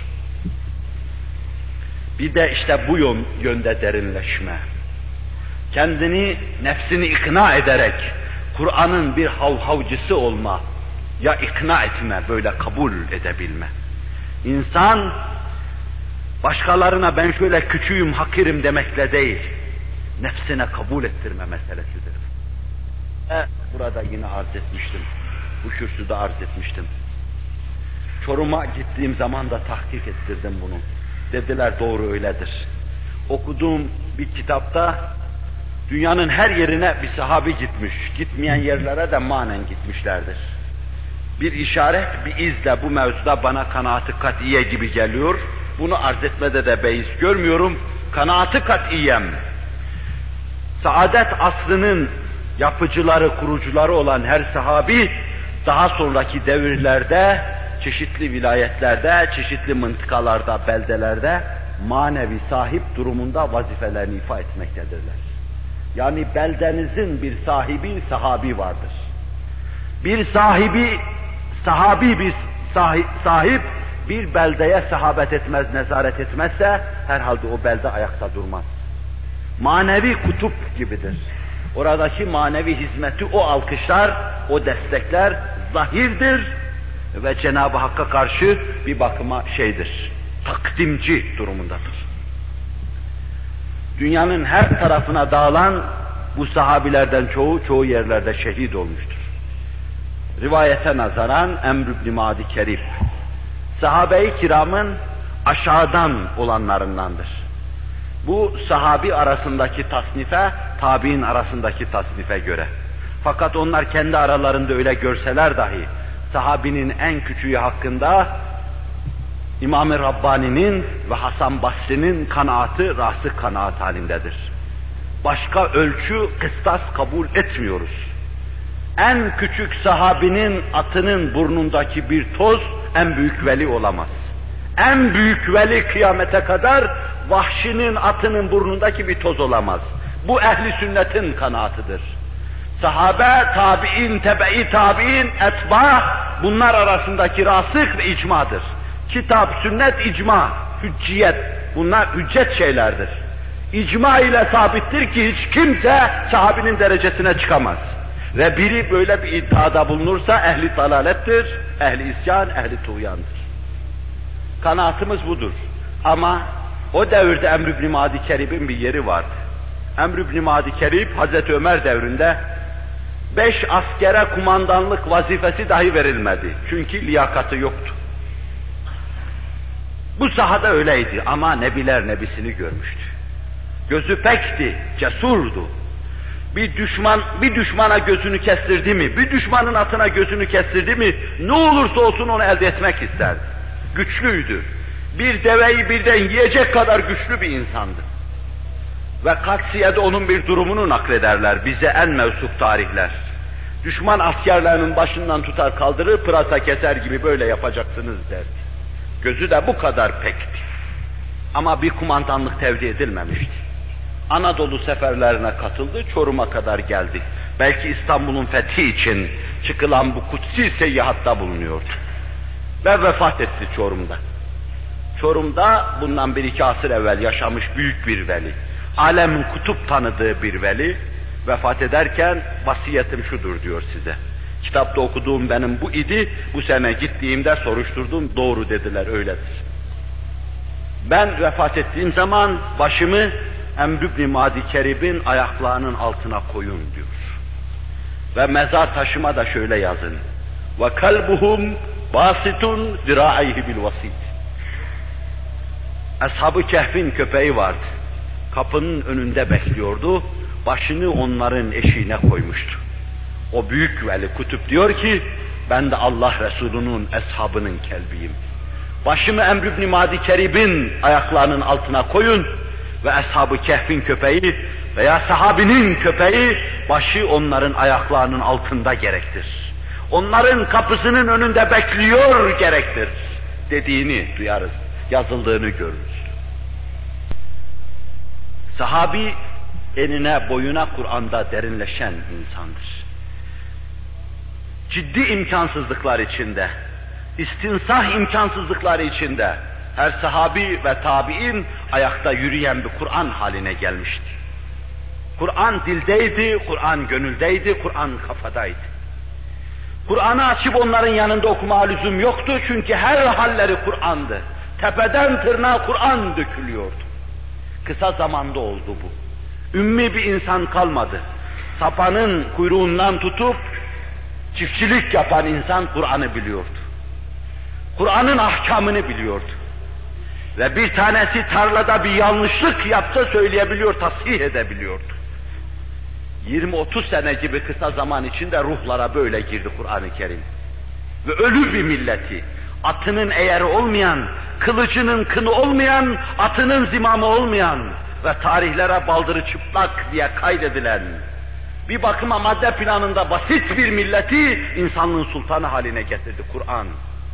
Bir de işte bu yönde derinleşme. Kendini, nefsini ikna ederek Kur'an'ın bir havhavcısı olma, ya ikna etme, böyle kabul edebilme. İnsan başkalarına ben şöyle küçüğüm, hakirim demekle değil, nefsine kabul ettirme meselesidir. E, burada yine arz etmiştim, bu kürsüde arz etmiştim. Çorum'a gittiğim zaman da tahkik ettirdim bunu. Dediler doğru öyledir. Okuduğum bir kitapta dünyanın her yerine bir sahabi gitmiş, gitmeyen yerlere de manen gitmişlerdir. Bir işaret, bir izle bu mevzuda bana kanaat-ı katiye gibi geliyor. Bunu arz etmede de beis görmüyorum. Kanaat-ı katiyem, saadet asrının yapıcıları, kurucuları olan her sahabi, daha sonraki devirlerde, çeşitli vilayetlerde, çeşitli mıntıkalarda, beldelerde manevi sahip durumunda vazifelerini ifa etmektedirler. Yani beldenizin bir sahibi, sahabi vardır. Bir sahibi, sahabi bir sahip, sahip bir beldeye sahabet etmez, nezaret etmezse herhalde o belde ayakta durmaz. Manevi kutup gibidir. Oradaki manevi hizmeti o alkışlar, o destekler zahirdir ve Cenab-ı Hakk'a karşı bir bakıma şeydir, takdimci durumundadır. Dünyanın her tarafına dağılan bu sahabilerden çoğu, çoğu yerlerde şehit olmuştur. Rivayete nazaran Emr ibn Madi Kerib, sahabe-i kiramın aşağıdan olanlarındandır. Bu sahabi arasındaki tasnife, tabi'in arasındaki tasnife göre. Fakat onlar kendi aralarında öyle görseler dahi, sahabinin en küçüğü hakkında İmam-ı Rabbani'nin ve Hasan Basri'nin kanaatı, rası kanaat halindedir. Başka ölçü, kıstas kabul etmiyoruz. En küçük sahabinin atının burnundaki bir toz en büyük veli olamaz. En büyük veli kıyamete kadar vahşinin atının burnundaki bir toz olamaz. Bu ehli sünnetin kanaatıdır. Sahabe, tabi'in, tebe-i tabi'in, etba, bunlar arasındaki rasık ve icmadır. Kitap, sünnet, icma, hücciyet, bunlar hüccet şeylerdir. İcma ile sabittir ki hiç kimse sahabinin derecesine çıkamaz. Ve biri böyle bir iddiada bulunursa ehli dalalettir, ehli isyan, ehli tuğyandır. Kanaatımız budur. Ama o devirde Emr ibn Madi Kerib'in bir yeri vardı. Emr ibn Madi Kerib, Hazreti Ömer devrinde beş askere kumandanlık vazifesi dahi verilmedi. Çünkü liyakatı yoktu. Bu sahada öyleydi ama Nebiler Nebisini görmüştü. Gözü pekti, cesurdu. Bir düşman, bir düşmana gözünü kestirdi mi, bir düşmanın atına gözünü kestirdi mi, ne olursa olsun onu elde etmek isterdi. Güçlüydü. Bir deveyi birden yiyecek kadar güçlü bir insandı. Ve Katsiye'de onun bir durumunu naklederler bize en mevsuf tarihler. Düşman askerlerinin başından tutar kaldırır, pırasa keser gibi böyle yapacaksınız derdi. Gözü de bu kadar pekti. Ama bir kumandanlık tevdi edilmemişti. Anadolu seferlerine katıldı, Çorum'a kadar geldi. Belki İstanbul'un fethi için çıkılan bu kutsi seyyahatta bulunuyordu. Ve vefat etti Çorum'da. Çorum'da bundan bir iki asır evvel yaşamış büyük bir veli. Alemin kutup tanıdığı bir veli, vefat ederken vasiyetim şudur diyor size. Kitapta okuduğum benim bu idi, bu sene gittiğimde soruşturdum, doğru dediler, öyledir. Ben vefat ettiğim zaman başımı Emr ibn Madi Kerib'in ayaklarının altına koyun diyor. Ve mezar taşıma da şöyle yazın. Ve kalbuhum basitun zira'ayhi bil vasit. Ashab-ı Kehf'in köpeği vardı. Kapının önünde bekliyordu. Başını onların eşiğine koymuştu. O büyük veli kutup diyor ki, ben de Allah Resulü'nün eshabının kelbiyim. Başımı Emr ibn Madi Kerib'in ayaklarının altına koyun ve Ashab-ı Kehf'in köpeği veya sahabinin köpeği başı onların ayaklarının altında gerektir. Onların kapısının önünde bekliyor gerektir dediğini duyarız, yazıldığını görürüz. Sahabi enine boyuna Kur'an'da derinleşen insandır. Ciddi imkansızlıklar içinde, istinsah imkansızlıkları içinde her sahabi ve tabi'in ayakta yürüyen bir Kur'an haline gelmişti. Kur'an dildeydi, Kur'an gönüldeydi, Kur'an kafadaydı. Kur'an'ı açıp onların yanında okuma lüzum yoktu çünkü her halleri Kur'an'dı. Tepeden tırnağa Kur'an dökülüyordu. Kısa zamanda oldu bu. Ümmi bir insan kalmadı. Sapanın kuyruğundan tutup çiftçilik yapan insan Kur'an'ı biliyordu. Kur'an'ın ahkamını biliyordu. Ve bir tanesi tarlada bir yanlışlık yapsa söyleyebiliyor, tasih edebiliyordu. yirmi otuz sene gibi kısa zaman içinde ruhlara böyle girdi Kur'an-ı Kerim. Ve ölü bir milleti, atının eğeri olmayan, kılıcının kını olmayan, atının zimamı olmayan ve tarihlere baldırı çıplak diye kaydedilen, bir bakıma madde planında basit bir milleti insanlığın sultanı haline getirdi Kur'an.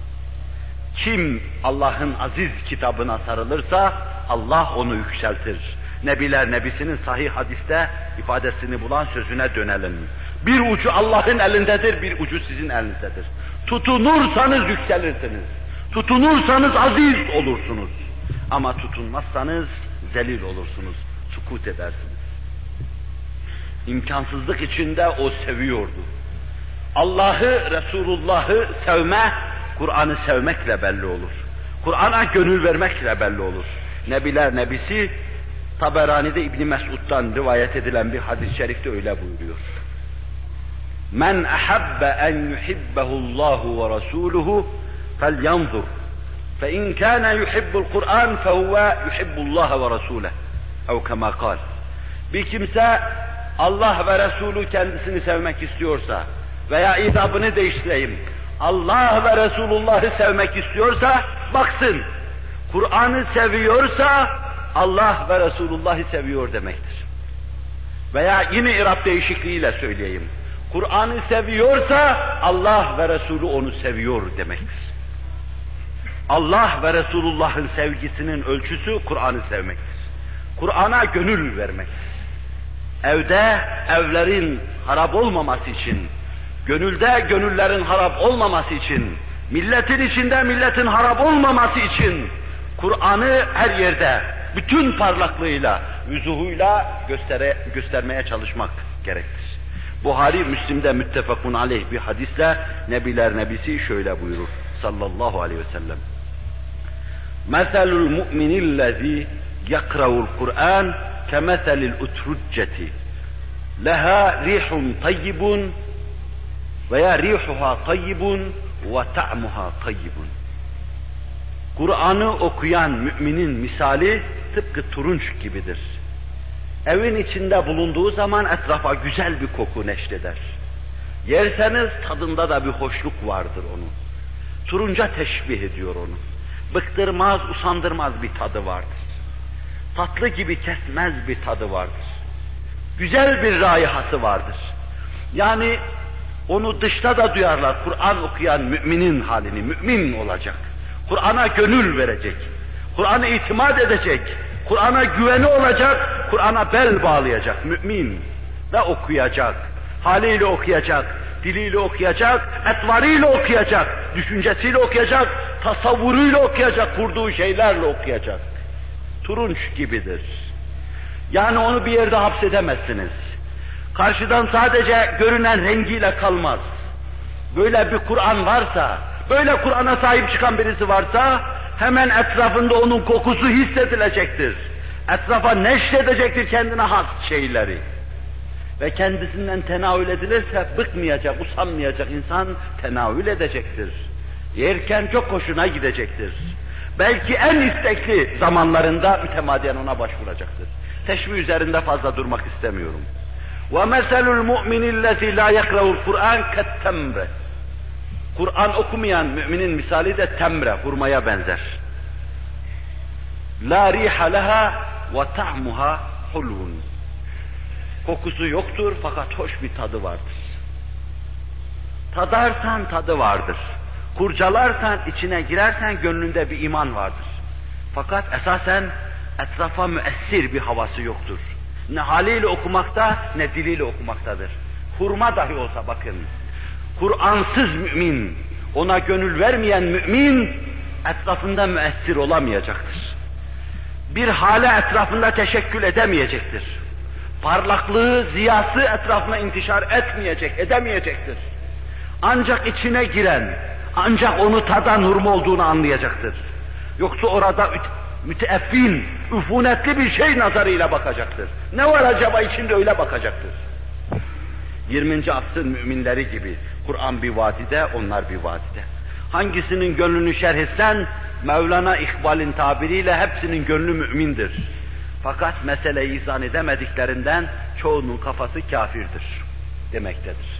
Kim Allah'ın aziz kitabına sarılırsa Allah onu yükseltir. Nebiler Nebisi'nin sahih hadiste ifadesini bulan sözüne dönelim. Bir ucu Allah'ın elindedir, bir ucu sizin elinizdedir. Tutunursanız yükselirsiniz. Tutunursanız aziz olursunuz. Ama tutunmazsanız zelil olursunuz, sukut edersiniz. İmkansızlık içinde o seviyordu. Allah'ı, Resulullah'ı sevme, Kur'an'ı sevmekle belli olur. Kur'an'a gönül vermekle belli olur. Nebiler Nebisi, Taberani'de İbn Mesud'dan rivayet edilen bir hadis-i şerifte öyle buyuruyor. Men ahabbe en yuhibbehu'llahu ve rasuluhu felyanzur. Fe in kana yuhibbul Kur'an fehuve yuhibbullaha ve rasuluhu. Ev kema kal. Bir kimse Allah ve Resulü kendisini sevmek istiyorsa veya idabını değiştireyim, Allah ve Resulullah'ı sevmek istiyorsa baksın. Kur'an'ı seviyorsa Allah ve Resulullah'ı seviyor demektir. Veya yine irab değişikliğiyle söyleyeyim. Kur'an'ı seviyorsa Allah ve Resulü onu seviyor demektir. Allah ve Resulullah'ın sevgisinin ölçüsü Kur'an'ı sevmektir. Kur'an'a gönül vermektir. Evde evlerin harap olmaması için, gönülde gönüllerin harap olmaması için, milletin içinde milletin harap olmaması için Kur'an'ı her yerde bütün parlaklığıyla, vüzuhuyla göstere, göstermeye çalışmak gerektir. Buhari, Müslim'de müttefakun aleyh bir hadisle Nebiler Nebisi şöyle buyurur sallallahu aleyhi ve sellem. Meselul mu'minillezî yakra'ul Kur'an kemeselil utrucceti leha rihun tayyibun veya rihuha tayyibun ve ta'muha tayyibun. Kur'an'ı okuyan müminin misali tıpkı turunç gibidir. Evin içinde bulunduğu zaman etrafa güzel bir koku neşreder. Yerseniz tadında da bir hoşluk vardır onun. Turunca teşbih ediyor onu. Bıktırmaz, usandırmaz bir tadı vardır. Tatlı gibi kesmez bir tadı vardır. Güzel bir raihası vardır. Yani onu dışta da duyarlar. Kur'an okuyan müminin halini, mümin olacak. Kur'an'a gönül verecek. Kur'an'a itimat edecek. Kur'an'a güveni olacak. Kur'an'a bel bağlayacak mümin. Ve okuyacak. Haliyle okuyacak. Diliyle okuyacak. Etvarıyla okuyacak. Düşüncesiyle okuyacak. Tasavvuruyla okuyacak. Kurduğu şeylerle okuyacak. Turunç gibidir. Yani onu bir yerde hapsedemezsiniz. Karşıdan sadece görünen rengiyle kalmaz. Böyle bir Kur'an varsa, böyle Kur'an'a sahip çıkan birisi varsa, hemen etrafında onun kokusu hissedilecektir. Etrafa neşredecektir kendine has şeyleri. Ve kendisinden tenavül edilirse bıkmayacak, usanmayacak insan tenavül edecektir. Yerken çok hoşuna gidecektir. Belki en istekli zamanlarında mütemadiyen ona başvuracaktır. Teşbih üzerinde fazla durmak istemiyorum. وَمَثَلُ الْمُؤْمِنِ الَّذِي لَا يَقْرَوُ الْقُرْآنِ كَالتَّمْرِ. Kur'an okumayan müminin misali de temre, hurmaya benzer. لَا رِيحَ لَهَا وَتَعْمُهَا حُلْوٌ. Kokusu yoktur fakat hoş bir tadı vardır. Tadarsan tadı vardır. Kurcalarsan, içine girersen gönlünde bir iman vardır. Fakat esasen etrafa müessir bir havası yoktur. Ne haliyle okumakta, ne diliyle okumaktadır. Hurma dahi olsa bakın, Kur'ansız mümin, ona gönül vermeyen mümin, etrafında müessir olamayacaktır. Bir hale etrafında teşekkül edemeyecektir. Parlaklığı, ziyası etrafına intişar etmeyecek, edemeyecektir. Ancak içine giren, ancak onu tadan hurma olduğunu anlayacaktır. Yoksa orada müteeffin, üfunetli bir şey nazarıyla bakacaktır. Ne var acaba içinde öyle bakacaktır. yirminci asrın müminleri gibi, Kur'an bir vadide, onlar bir vadide. Hangisinin gönlünü şerh etsen, Mevlana İkbal'in tabiriyle hepsinin gönlü mümindir. Fakat meseleyi izah edemediklerinden çoğunun kafası kafirdir demektedir.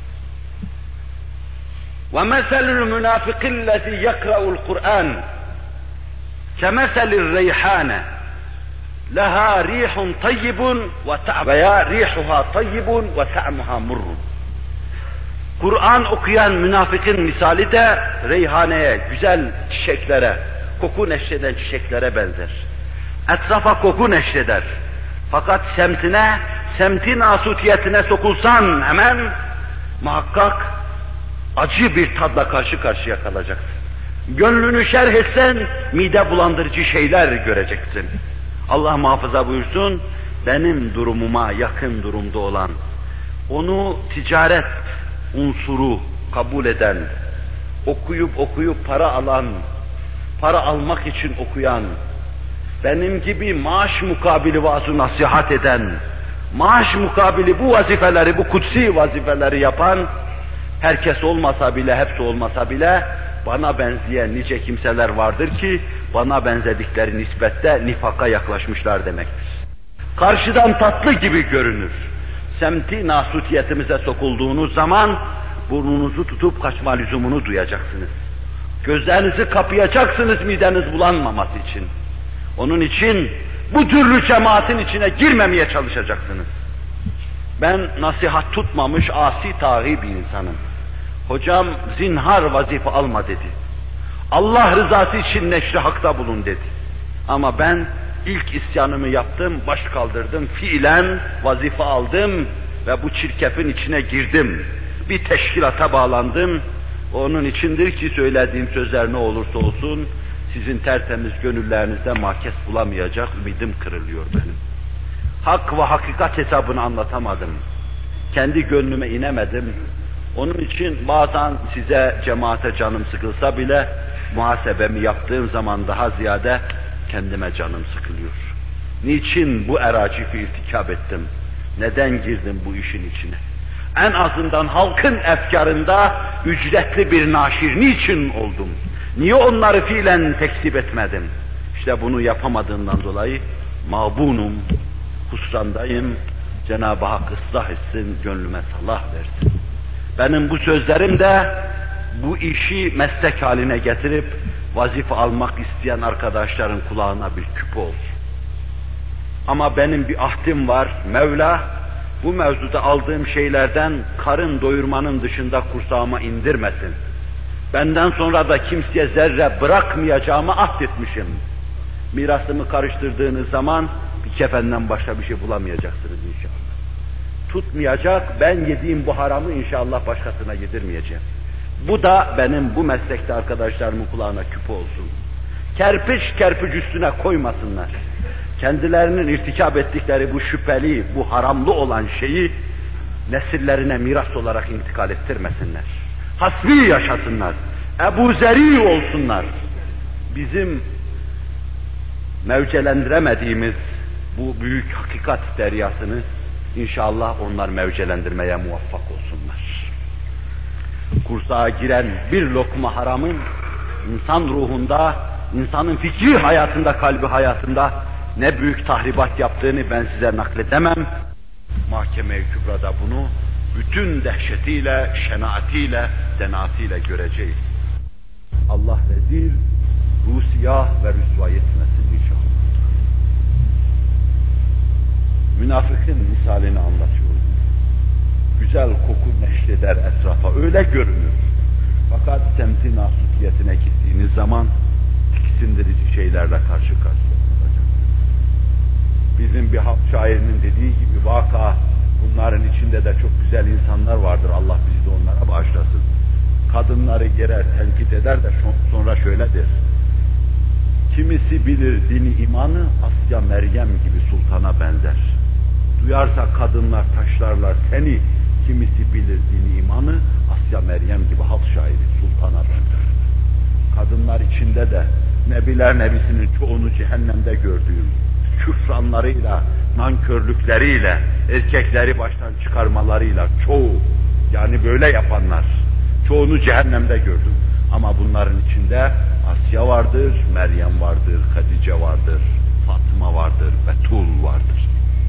وَمَثَلُ الْمُنَافِقِ الَّذِي يَقْرَأُ الْقُرْآنِ كَمَثَلِ الرَّيْحَانِ لَهَا رِيحٌ طَيِّبٌ وَيَا رِيحُهَا طَيِّبٌ وَتَعْمُهَا مُرٌّ. Kur'an okuyan münafıkın misali de reyhaneye, güzel çiçeklere, koku neşreden çiçeklere benzer. Etrafa koku neşreder. Fakat semtine, semtin asutiyetine sokulsan hemen muhakkak acı bir tadla karşı karşıya kalacaksın. Gönlünü şerh etsen mide bulandırıcı şeyler göreceksin. Allah muhafaza buyursun, benim durumuma yakın durumda olan, onu ticaret unsuru kabul eden, okuyup okuyup para alan, para almak için okuyan, benim gibi maaş mukabili vaaz-ı nasihat eden, maaş mukabili bu vazifeleri, bu kutsi vazifeleri yapan, herkes olmasa bile, hepsi olmasa bile, bana benzeyen nice kimseler vardır ki, bana benzedikleri nispette nifaka yaklaşmışlar demektir. Karşıdan tatlı gibi görünür. Semti nasutiyetimize sokulduğunuz zaman, burnunuzu tutup kaçma lüzumunu duyacaksınız. Gözlerinizi kapayacaksınız mideniz bulanmaması için. Onun için bu türlü cemaatin içine girmemeye çalışacaksınız. Ben nasihat tutmamış asi tağî bir insanım. Hocam zinhar vazife alma dedi. Allah rızası için neşri hakta bulun dedi. Ama ben ilk isyanımı yaptım, baş kaldırdım, fiilen vazife aldım ve bu çirkefin içine girdim. Bir teşkilata bağlandım. Onun içindir ki söylediğim sözler ne olursa olsun sizin tertemiz gönüllerinizde mahkes bulamayacak, ümidim kırılıyor benim. Hak ve hakikat hesabını anlatamadım. Kendi gönlüme inemedim. Onun için bazen size, cemaate canım sıkılsa bile muhasebemi yaptığım zaman daha ziyade kendime canım sıkılıyor. Niçin bu eracifi irtikab ettim? Neden girdim bu işin içine? En azından halkın efkarında ücretli bir naşir niçin oldum? Niye onları fiilen tekzip etmedim? İşte bunu yapamadığımdan dolayı mağbunum, husrandayım. Cenab-ı Hak ıslah etsin, gönlüme salah versin. Benim bu sözlerim de bu işi meslek haline getirip vazife almak isteyen arkadaşların kulağına bir küpe olsun. Ama benim bir ahdim var, Mevla bu mevzuda aldığım şeylerden karın doyurmanın dışında kursağıma indirmesin. Benden sonra da kimseye zerre bırakmayacağımı ahdetmişim. Mirasımı karıştırdığınız zaman bir kefenden başka bir şey bulamayacaksınız inşallah. Tutmayacak, ben yediğim bu haramı inşallah başkasına yedirmeyeceğim. Bu da benim bu meslekte arkadaşlarımın kulağına küpe olsun. Kerpiç kerpiç üstüne koymasınlar. Kendilerinin irtikab ettikleri bu şüpheli, bu haramlı olan şeyi nesillerine miras olarak intikal ettirmesinler. Hasbi yaşasınlar. Ebu Zeri olsunlar. Bizim mevcelendiremediğimiz bu büyük hakikat deryasını İnşallah onlar mevcelendirmeye muvaffak olsunlar. Kursağa giren bir lokma haramın insan ruhunda, insanın fikri hayatında, kalbi hayatında ne büyük tahribat yaptığını ben size nakledemem. Mahkeme-i Kübra'da bunu bütün dehşetiyle, şenaatiyle, denaatiyle göreceğiz. Allah rezil, rusiyah ve rüsva etmesin inşallah. Münafıkın misalini anlatıyorum. Güzel koku neşreder etrafa, öyle görünür. Fakat semtin asutiyetine gittiğiniz zaman tiksindirici şeylerle karşı karşıya kalacaksınız. Bizim bir halk şairinin dediği gibi vaka, bunların içinde de çok güzel insanlar vardır, Allah bizi de onlara bağışlasın. Kadınları gerer, tenkit eder de sonra şöyledir. Kimisi bilir dini imanı, Asya Meryem gibi sultana benzer. Duyarsa kadınlar taşlarlar seni, kimisi bilir dini imanı, Asya Meryem gibi halk şairi sultana benzer. Kadınlar içinde de Nebiler Nebisi'nin çoğunu cehennemde gördüğüm, küfranlarıyla, nankörlükleriyle, erkekleri baştan çıkarmalarıyla çoğu, yani böyle yapanlar, çoğunu cehennemde gördüm. Ama bunların içinde Asya vardır, Meryem vardır, Hatice vardır, Fatıma vardır, Betul vardır.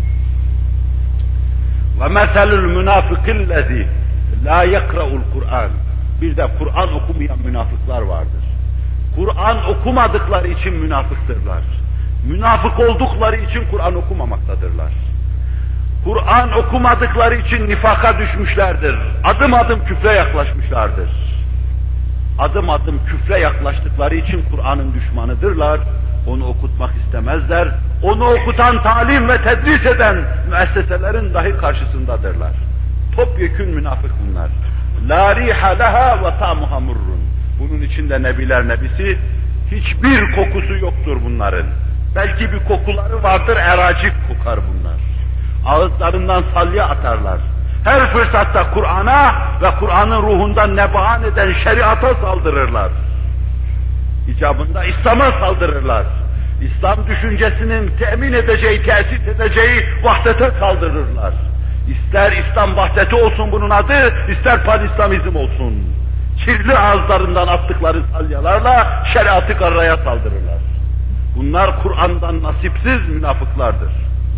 وَمَثَلُ الْمُنَافِقِ الَّذ۪ي لَا يَقْرَأُ الْقُرْآنِ Bir de Kur'an okumayan münafıklar vardır. Kur'an okumadıkları için münafıktırlar. Münafık oldukları için Kur'an okumamaktadırlar. Kur'an okumadıkları için nifaka düşmüşlerdir. Adım adım küfre yaklaşmışlardır. Adım adım küfre yaklaştıkları için Kur'an'ın düşmanıdırlar. Onu okutmak istemezler. Onu okutan, talim ve tedris eden müesseselerin dahi karşısındadırlar. Topyekün münafık bunlar. La riha leha ve ta'muha murrun. Bunun içinde Nebiler Nebisi, hiçbir kokusu yoktur bunların. Belki bir kokuları vardır, eracik kokar bunlar. Ağızlarından salya atarlar. Her fırsatta Kur'an'a ve Kur'an'ın ruhundan nebahan eden şeriata saldırırlar. İcabında İslam'a saldırırlar. İslam düşüncesinin temin edeceği, tesis edeceği vahdete saldırırlar. İster İslam vahdeti olsun bunun adı, ister pan-İslamizm olsun. Kirli ağızlarından attıkları salyalarla şeriatı karaya saldırırlar. Bunlar Kur'an'dan nasipsiz münafıklardır.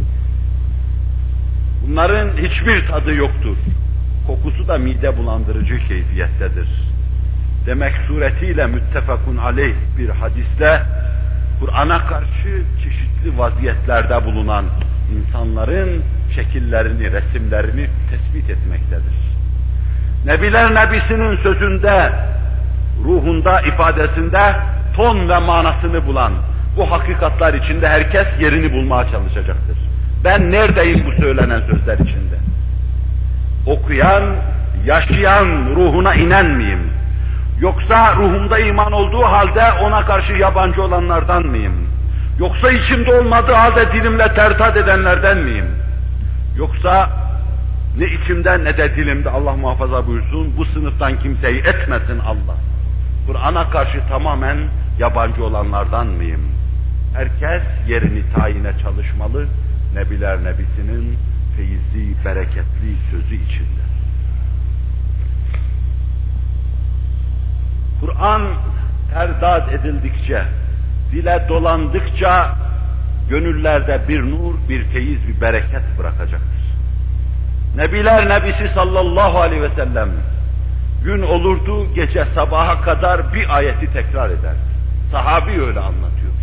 Bunların hiçbir tadı yoktur. Kokusu da mide bulandırıcı keyfiyettedir. Demek suretiyle müttefakun aleyh bir hadiste Kur'an'a karşı çeşitli vaziyetlerde bulunan insanların şekillerini, resimlerini tespit etmektedir. Nebiler Nebisi'nin sözünde, ruhunda, ifadesinde ton ve manasını bulan bu hakikatler içinde herkes yerini bulmaya çalışacaktır. Ben neredeyim bu söylenen sözler içinde? Okuyan, yaşayan, ruhuna inen miyim? Yoksa ruhumda iman olduğu halde ona karşı yabancı olanlardan mıyım? Yoksa içimde olmadığı halde dilimle tertat edenlerden miyim? Yoksa ne içimde ne de dilimde, Allah muhafaza buyursun, bu sınıftan kimseyi etmesin Allah. Kur'an'a karşı tamamen yabancı olanlardan mıyım? Herkes yerini tayine çalışmalı, Nebiler Nebisi'nin feyizli, bereketli sözü içinde. Kur'an terdat edildikçe, dile dolandıkça gönüllerde bir nur, bir feyiz, bir bereket bırakacaktır. Nebiler Nebisi sallallahu aleyhi ve sellem gün olurdu, gece sabaha kadar bir ayeti tekrar eder. Sahabi öyle anlatıyor.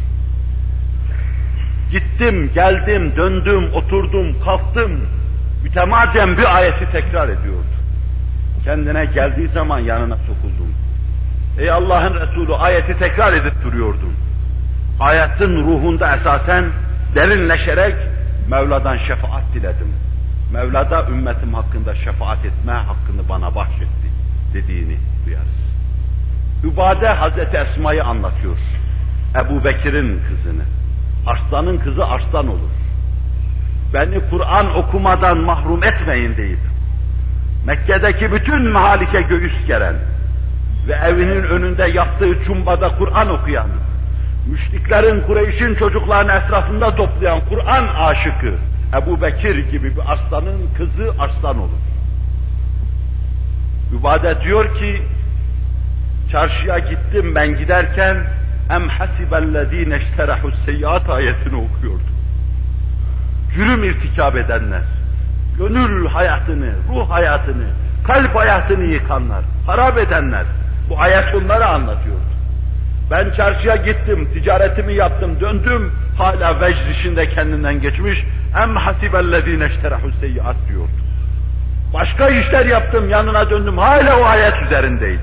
Gittim, geldim, döndüm, oturdum, kalktım, mütemadiyen bir ayeti tekrar ediyordu. Kendine geldiği zaman yanına sokuldum. Ey Allah'ın Resulü, ayeti tekrar edip duruyordun. Ayetin ruhunda esasen derinleşerek Mevla'dan şefaat diledim. Mevla da ümmetim hakkında şefaat etme hakkını bana bahşetti dediğini duyarız. Übade Hazreti Esma'yı anlatıyor. Ebu Bekir'in kızını. Arslanın kızı arslan olur. Beni Kur'an okumadan mahrum etmeyin deyip Mekke'deki bütün mahalike göğüs geren ve evinin önünde yaptığı cumbada Kur'an okuyan, müşriklerin, Kureyş'in çocuklarını etrafında toplayan Kur'an aşıkı Ebu Bekir gibi bir arslanın kızı arslan olur. Übade diyor ki, çarşıya gittim ben giderken em hasibellezine işterahu seyyiat ayetini okuyordu. Cürüm irtikab edenler, gönül hayatını, ruh hayatını, kalp hayatını yıkanlar, harap edenler, bu ayet onları anlatıyordu. Ben çarşıya gittim, ticaretimi yaptım, döndüm, hala vecd içinde kendinden geçmiş, em hasibellezine işterahu seyyiat diyordu. Başka işler yaptım, yanına döndüm, hala o ayet üzerindeydi.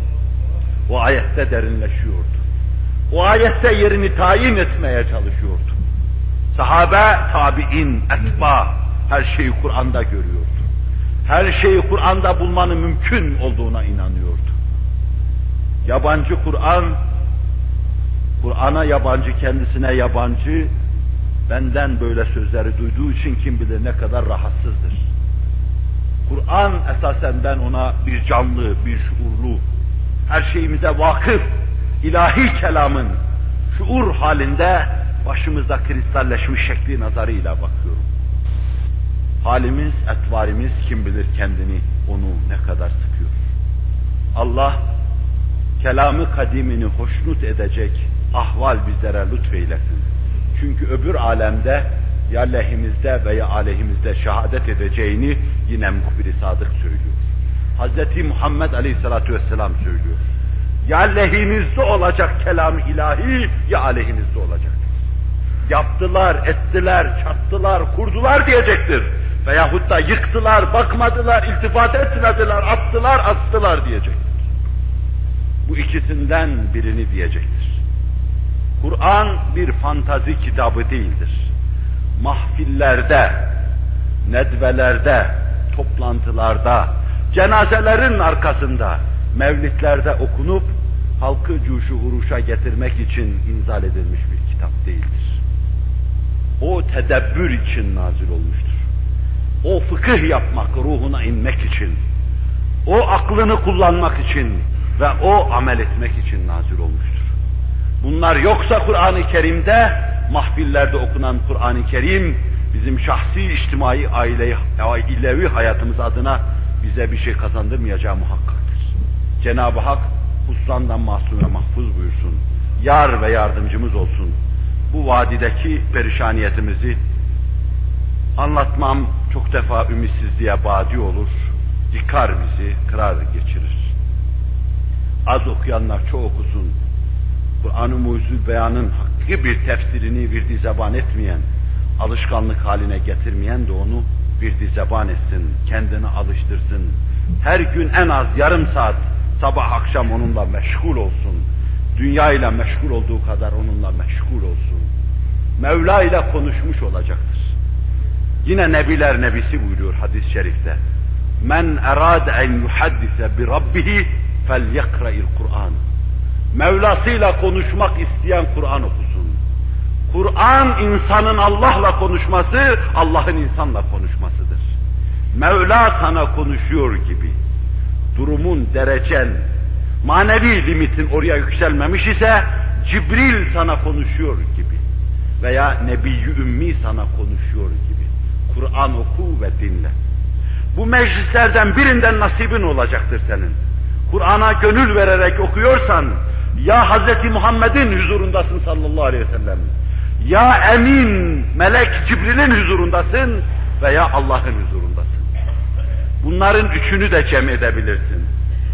O ayette derinleşiyordu. O ayette yerini tayin etmeye çalışıyordu. Sahabe, tabi'in, etba, her şeyi Kur'an'da görüyordu. Her şeyi Kur'an'da bulmanın mümkün olduğuna inanıyordu. Yabancı Kur'an, Kur'an'a yabancı, kendisine yabancı, benden böyle sözleri duyduğu için kim bilir ne kadar rahatsızdır. Kur'an esasen ben ona bir canlı, bir şuurlu, her şeyimize vakıf, ilahi kelamın şuur halinde başımızda kristalleşmiş şekli nazarıyla bakıyorum. Halimiz, etvarimiz kim bilir kendini, onu ne kadar sıkıyor. Allah, kelamı kadimini hoşnut edecek ahval bizlere lütfeylesin. Çünkü öbür alemde ya lehimizde veya aleyhimizde şehadet edeceğini yine muhbir-i sadık söylüyor. Hazreti Muhammed Aleyhisselatü Vesselam söylüyor. Ya lehinizde olacak kelam-ı ilahi, ya aleyhinizde olacaktır. Yaptılar, ettiler, çattılar, kurdular diyecektir. Veyahut da yıktılar, bakmadılar, iltifat etmediler, attılar, astılar diyecektir. Bu ikisinden birini diyecektir. Kur'an bir fantazi kitabı değildir. Mahfillerde, nedvelerde, toplantılarda, cenazelerin arkasında, mevlitlerde okunup halkı cuşu huruşa getirmek için inzal edilmiş bir kitap değildir. O tedebbür için nazil olmuştur. O fıkıh yapmak, ruhuna inmek için, o aklını kullanmak için ve o amel etmek için nazil olmuştur. Bunlar yoksa Kur'an-ı Kerim'de, mahfillerde okunan Kur'an-ı Kerim, bizim şahsi, içtimai, ailevi hayatımız adına bize bir şey kazandırmayacağı muhakkaktır. Cenab-ı Hak husrandan masum ve mahfuz buyursun. Yar ve yardımcımız olsun. Bu vadideki perişaniyetimizi anlatmam çok defa ümitsizliğe badi olur. Yıkar bizi, kırar geçirir. Az okuyanlar çok okusun. Kur'an-ı Mucizül Beyan'ın hakkı bir tefsirini virdi zeban etmeyen, alışkanlık haline getirmeyen de onu bir dizeban etsin, kendini alıştırsın. Her gün en az yarım saat sabah akşam onunla meşgul olsun. Dünya ile meşgul olduğu kadar onunla meşgul olsun. Mevla ile konuşmuş olacaktır. Yine Nebiler Nebisi buyuruyor hadis-i şerifte. Men erade en yuhaddise bi rabbihi felyekra'il Kur'an. Mevlasıyla konuşmak isteyen Kur'an okusun. Kur'an insanın Allah'la konuşması, Allah'ın insanla konuşmasıdır. Mevla sana konuşuyor gibi. Durumun, derecen, manevi limitin oraya yükselmemiş ise Cibril sana konuşuyor gibi. Veya Nebi-i Ümmi sana konuşuyor gibi. Kur'an oku ve dinle. Bu meclislerden birinden nasibin olacaktır senin. Kur'an'a gönül vererek okuyorsan, ya Hazreti Muhammed'in huzurundasın sallallahu aleyhi ve sellem, ya emin melek Cibril'in huzurundasın veya Allah'ın huzurundasın. Bunların üçünü de cem edebilirsin.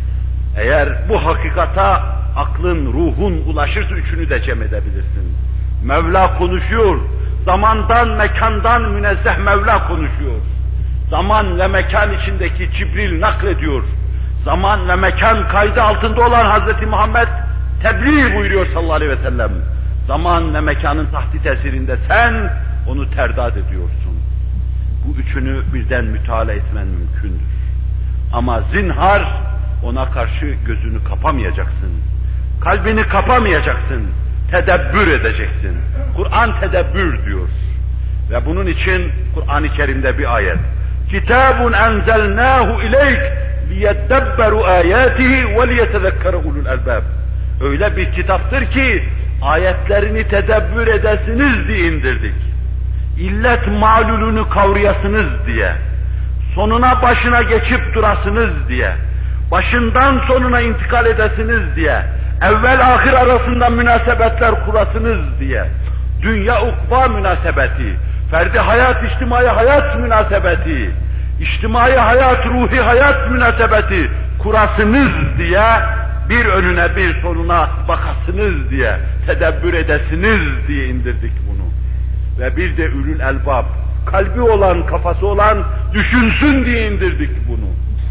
Eğer bu hakikata aklın, ruhun ulaşırsa üçünü de cem edebilirsin. Mevla konuşuyor, zamandan, mekandan münezzeh Mevla konuşuyor. Zaman ve mekan içindeki Cibril naklediyor. Zaman ve mekan kaydı altında olan Hazreti Muhammed tebliğ buyuruyor sallallahu aleyhi ve sellem. Zaman ve mekanın tahti tesirinde sen onu terdad ediyorsun. Bu üçünü birden müteala etmen mümkündür. Ama zinhar ona karşı gözünü kapamayacaksın. Kalbini kapamayacaksın. Tedebbür edeceksin. Kur'an tedebbür diyor. Ve bunun için Kur'an-ı Kerim'de bir ayet. Kitabun enzelnahu ileyk liyeddebberu ayatihi ve liyetezekkere ulul elbab. Öyle bir kitaptır ki ayetlerini tedebbür edesiniz diye indirdik. İllet malulunu kavrayasınız diye. Sonuna başına geçip durasınız diye. Başından sonuna intikal edesiniz diye. Evvel ahir arasında münasebetler kurasınız diye. Dünya ukba münasebeti, ferdi hayat, içtimai hayat münasebeti, içtimai hayat, ruhi hayat münasebeti kurasınız diye, bir önüne bir sonuna bakasınız diye, tedebbür edesiniz diye indirdik bunu. Ve bir de ülül elbab, kalbi olan, kafası olan düşünsün diye indirdik bunu.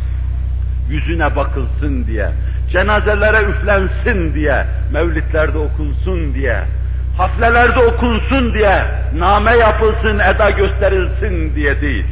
Yüzüne bakılsın diye, cenazelere üflensin diye, mevlitlerde okunsun diye, haflelerde okunsun diye, name yapılsın, eda gösterilsin diye değil.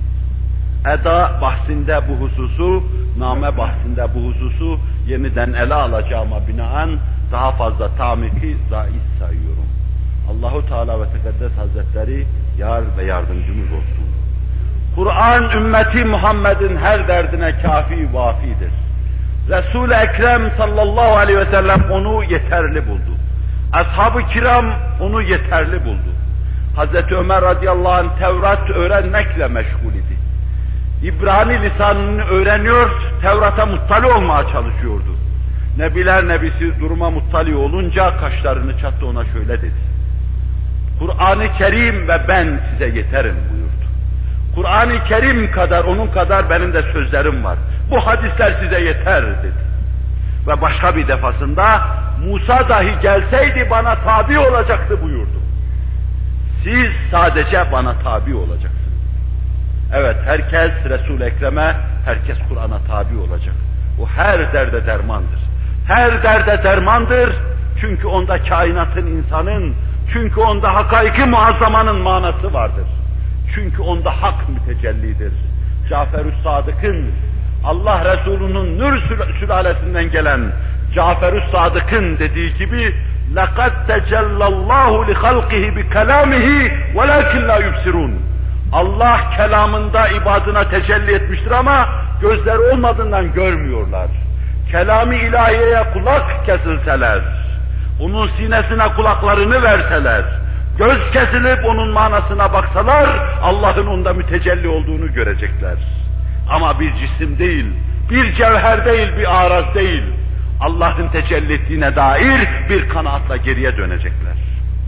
Eda bahsinde bu hususu, name bahsinde bu hususu yeniden ele alacağıma binaen daha fazla tamiki zaiz sayıyorum. Allahu Teala ve Tekaddes Hazretleri yar ve yardımcımız olsun. Kur'an ümmeti Muhammed'in her derdine kafi vafidir. Resul-i Ekrem sallallahu aleyhi ve sellem onu yeterli buldu. Ashab-ı kiram onu yeterli buldu. Hazreti Ömer radıyallahu anh Tevrat öğrenmekle meşgul idi. İbrani lisanını öğreniyor, Tevrat'a muttali olmaya çalışıyordu. Nebiler Nebisi duruma muttali olunca kaşlarını çattı, ona şöyle dedi. Kur'an-ı Kerim ve ben size yeterim buyurdu. Kur'an-ı Kerim kadar, onun kadar benim de sözlerim var. Bu hadisler size yeter dedi. Ve başka bir defasında Musa dahi gelseydi bana tabi olacaktı buyurdu. Siz sadece bana tabi olacaksınız. Evet, herkes Resul-i Ekrem'e, herkes Kur'an'a tabi olacak. O her derde dermandır. Her derde dermandır. Çünkü onda kainatın, insanın, çünkü onda hakaiki muazzamanın manası vardır. Çünkü onda hak mütecellidir. Cafer-ü Sadık'ın, Allah Resulü'nün nur sülalesinden gelen Cafer-ü Sadık'ın dediği gibi لَقَدْ تَجَلَّ اللّٰهُ لِخَلْقِهِ بِكَلَامِهِ وَلَكِنْ لَا يُبْصِرُونَ. Allah kelamında ibadına tecelli etmiştir ama gözleri olmadığından görmüyorlar. Kelam-ı ilahiyeye kulak kesilseler, onun sinesine kulaklarını verseler, göz kesilip onun manasına baksalar, Allah'ın onda mütecelli olduğunu görecekler. Ama bir cisim değil, bir cevher değil, bir araz değil, Allah'ın tecelli ettiğine dair bir kanaatla geriye dönecekler.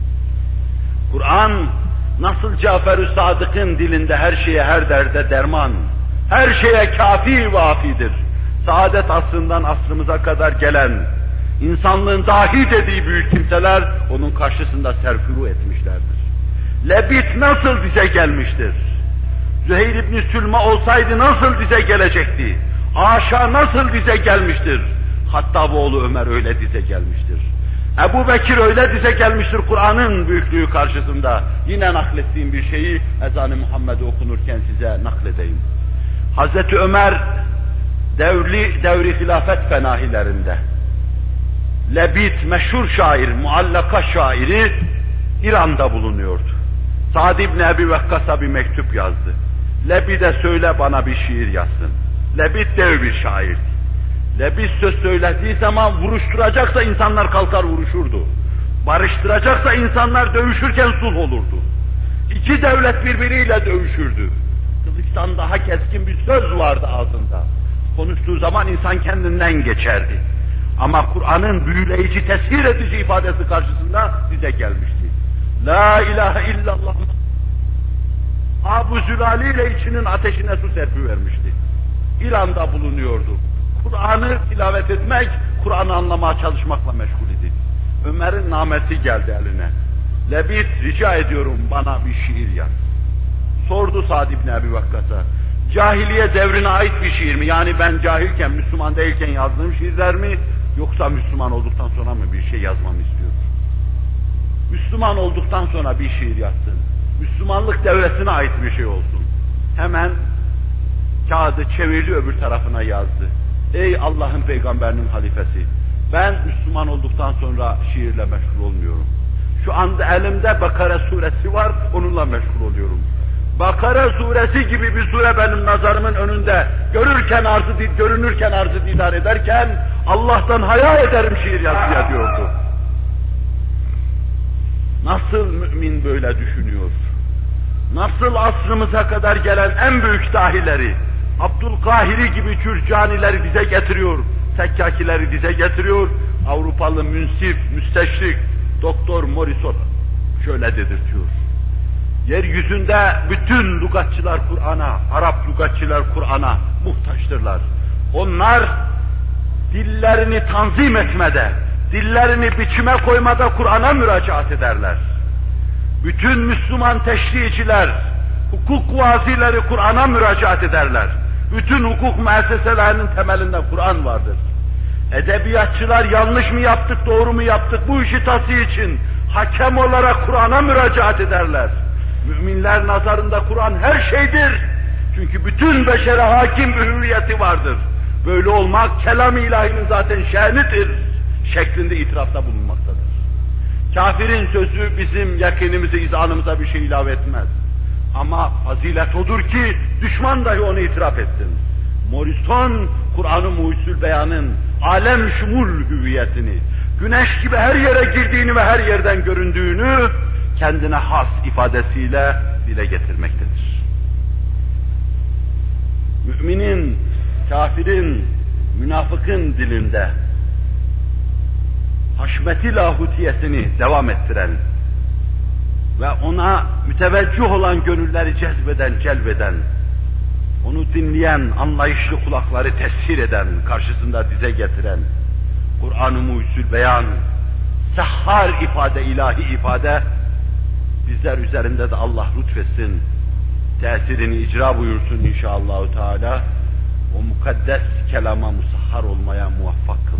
Kur'an, nasıl Cafer-ü Sadık'ın dilinde her şeye, her derde derman, her şeye kafi vafidir. Saadet asrından asrımıza kadar gelen, insanlığın dahi dediği büyük kimseler onun karşısında serfuru etmişlerdir. Lebit nasıl dize gelmiştir? Züheyr ibn Sülme olsaydı nasıl dize gelecekti? Aşa nasıl dize gelmiştir? Hattab oğlu Ömer öyle dize gelmiştir. Ebu Bekir öyle dize gelmiştir Kur'an'ın büyüklüğü karşısında. Yine naklettiğim bir şeyi ezan-ı Muhammed'i okunurken size nakledeyim. Hazreti Ömer devri, devri hilafet fenahilerinde Lebit meşhur şair, muallaka şairi İran'da bulunuyordu. Sa'd ibn Ebi Vakkas'a bir mektup yazdı. Lebit'e söyle bana bir şiir yazsın. Lebit dev bir şair. Lebit söz söylediği zaman vuruşturacaksa insanlar kalkar vuruşurdu. Barıştıracaksa insanlar dövüşürken sulh olurdu. İki devlet birbiriyle dövüşürdü. Kılıçtan daha keskin bir söz vardı ağzında. Konuştuğu zaman insan kendinden geçerdi. Ama Kur'an'ın büyüleyici, tesir edici ifadesi karşısında bize gelmişti. La ilahe illallah. Abu Zülali ile içinin ateşine su serpivermişti. İran'da bulunuyordu. Kur'an'ı tilavet etmek, Kur'an'ı anlamaya çalışmakla meşgul idi. Ömer'in namesi geldi eline. Lebit, rica ediyorum bana bir şiir yaz. Sordu Sa'd ibn Ebi Vakkas'a. Cahiliye devrine ait bir şiir mi? Yani ben cahilken, Müslüman değilken yazdığım şiirler mi? Yoksa Müslüman olduktan sonra mı bir şey yazmamı istiyor? Müslüman olduktan sonra bir şiir yazsın. Müslümanlık devresine ait bir şey olsun. Hemen kağıdı çevirdi öbür tarafına yazdı. Ey Allah'ın peygamberinin halifesi, ben Müslüman olduktan sonra şiirle meşgul olmuyorum. Şu anda elimde Bakara suresi var, onunla meşgul oluyorum. Bakara suresi gibi bir sure benim nazarımın önünde görürken arzı, görünürken arzı didar ederken Allah'tan haya ederim şiir yazıya diyordu. Nasıl mümin böyle düşünüyor? Nasıl asrımıza kadar gelen en büyük dahileri, Abdülkahiri gibi Cürcanileri dize getiriyor, Sekkakileri dize getiriyor, Avrupalı münsif, müsteşrik, Doktor Morison şöyle dedirtiyor. Yeryüzünde bütün lügatçılar Kur'an'a, Arap lügatçılar Kur'an'a muhtaçtırlar. Onlar dillerini tanzim etmede, dillerini biçime koymada Kur'an'a müracaat ederler. Bütün Müslüman teşriiciler, hukuk vazileri Kur'an'a müracaat ederler. Bütün hukuk müesseselerinin temelinde Kur'an vardır. Edebiyatçılar yanlış mı yaptık, doğru mu yaptık bu işi tahsiye için hakem olarak Kur'an'a müracaat ederler. Müminler nazarında Kur'an her şeydir. Çünkü bütün beşere hakim bir hürriyeti vardır. Böyle olmak kelam-ı ilahinin zaten şe'nidir şeklinde itirafta bulunmaktadır. Kafirin sözü bizim yakinimize, izanımıza bir şey ilave etmez. Ama fazilet odur ki düşman dahi onu itiraf etsin. Morison, Kur'an-ı Muhyüzül Beyan'ın alem şumul hüviyetini, güneş gibi her yere girdiğini ve her yerden göründüğünü kendine has ifadesiyle dile getirmektedir. Müminin, kafirin, münafıkın dilinde haşmet-i lahutiyesini devam ettiren ve ona müteveccih olan gönülleri cezbeden, celbeden, onu dinleyen, anlayışlı kulakları tesir eden, karşısında dize getiren, Kur'an-ı Muhyüzül Beyan, sehhar ifade, ilahi ifade, bizler üzerinde de Allah lütfetsin, tesirini icra buyursun inşallahü teala, o mukaddes kelama musahhar olmaya muvaffak kılsın.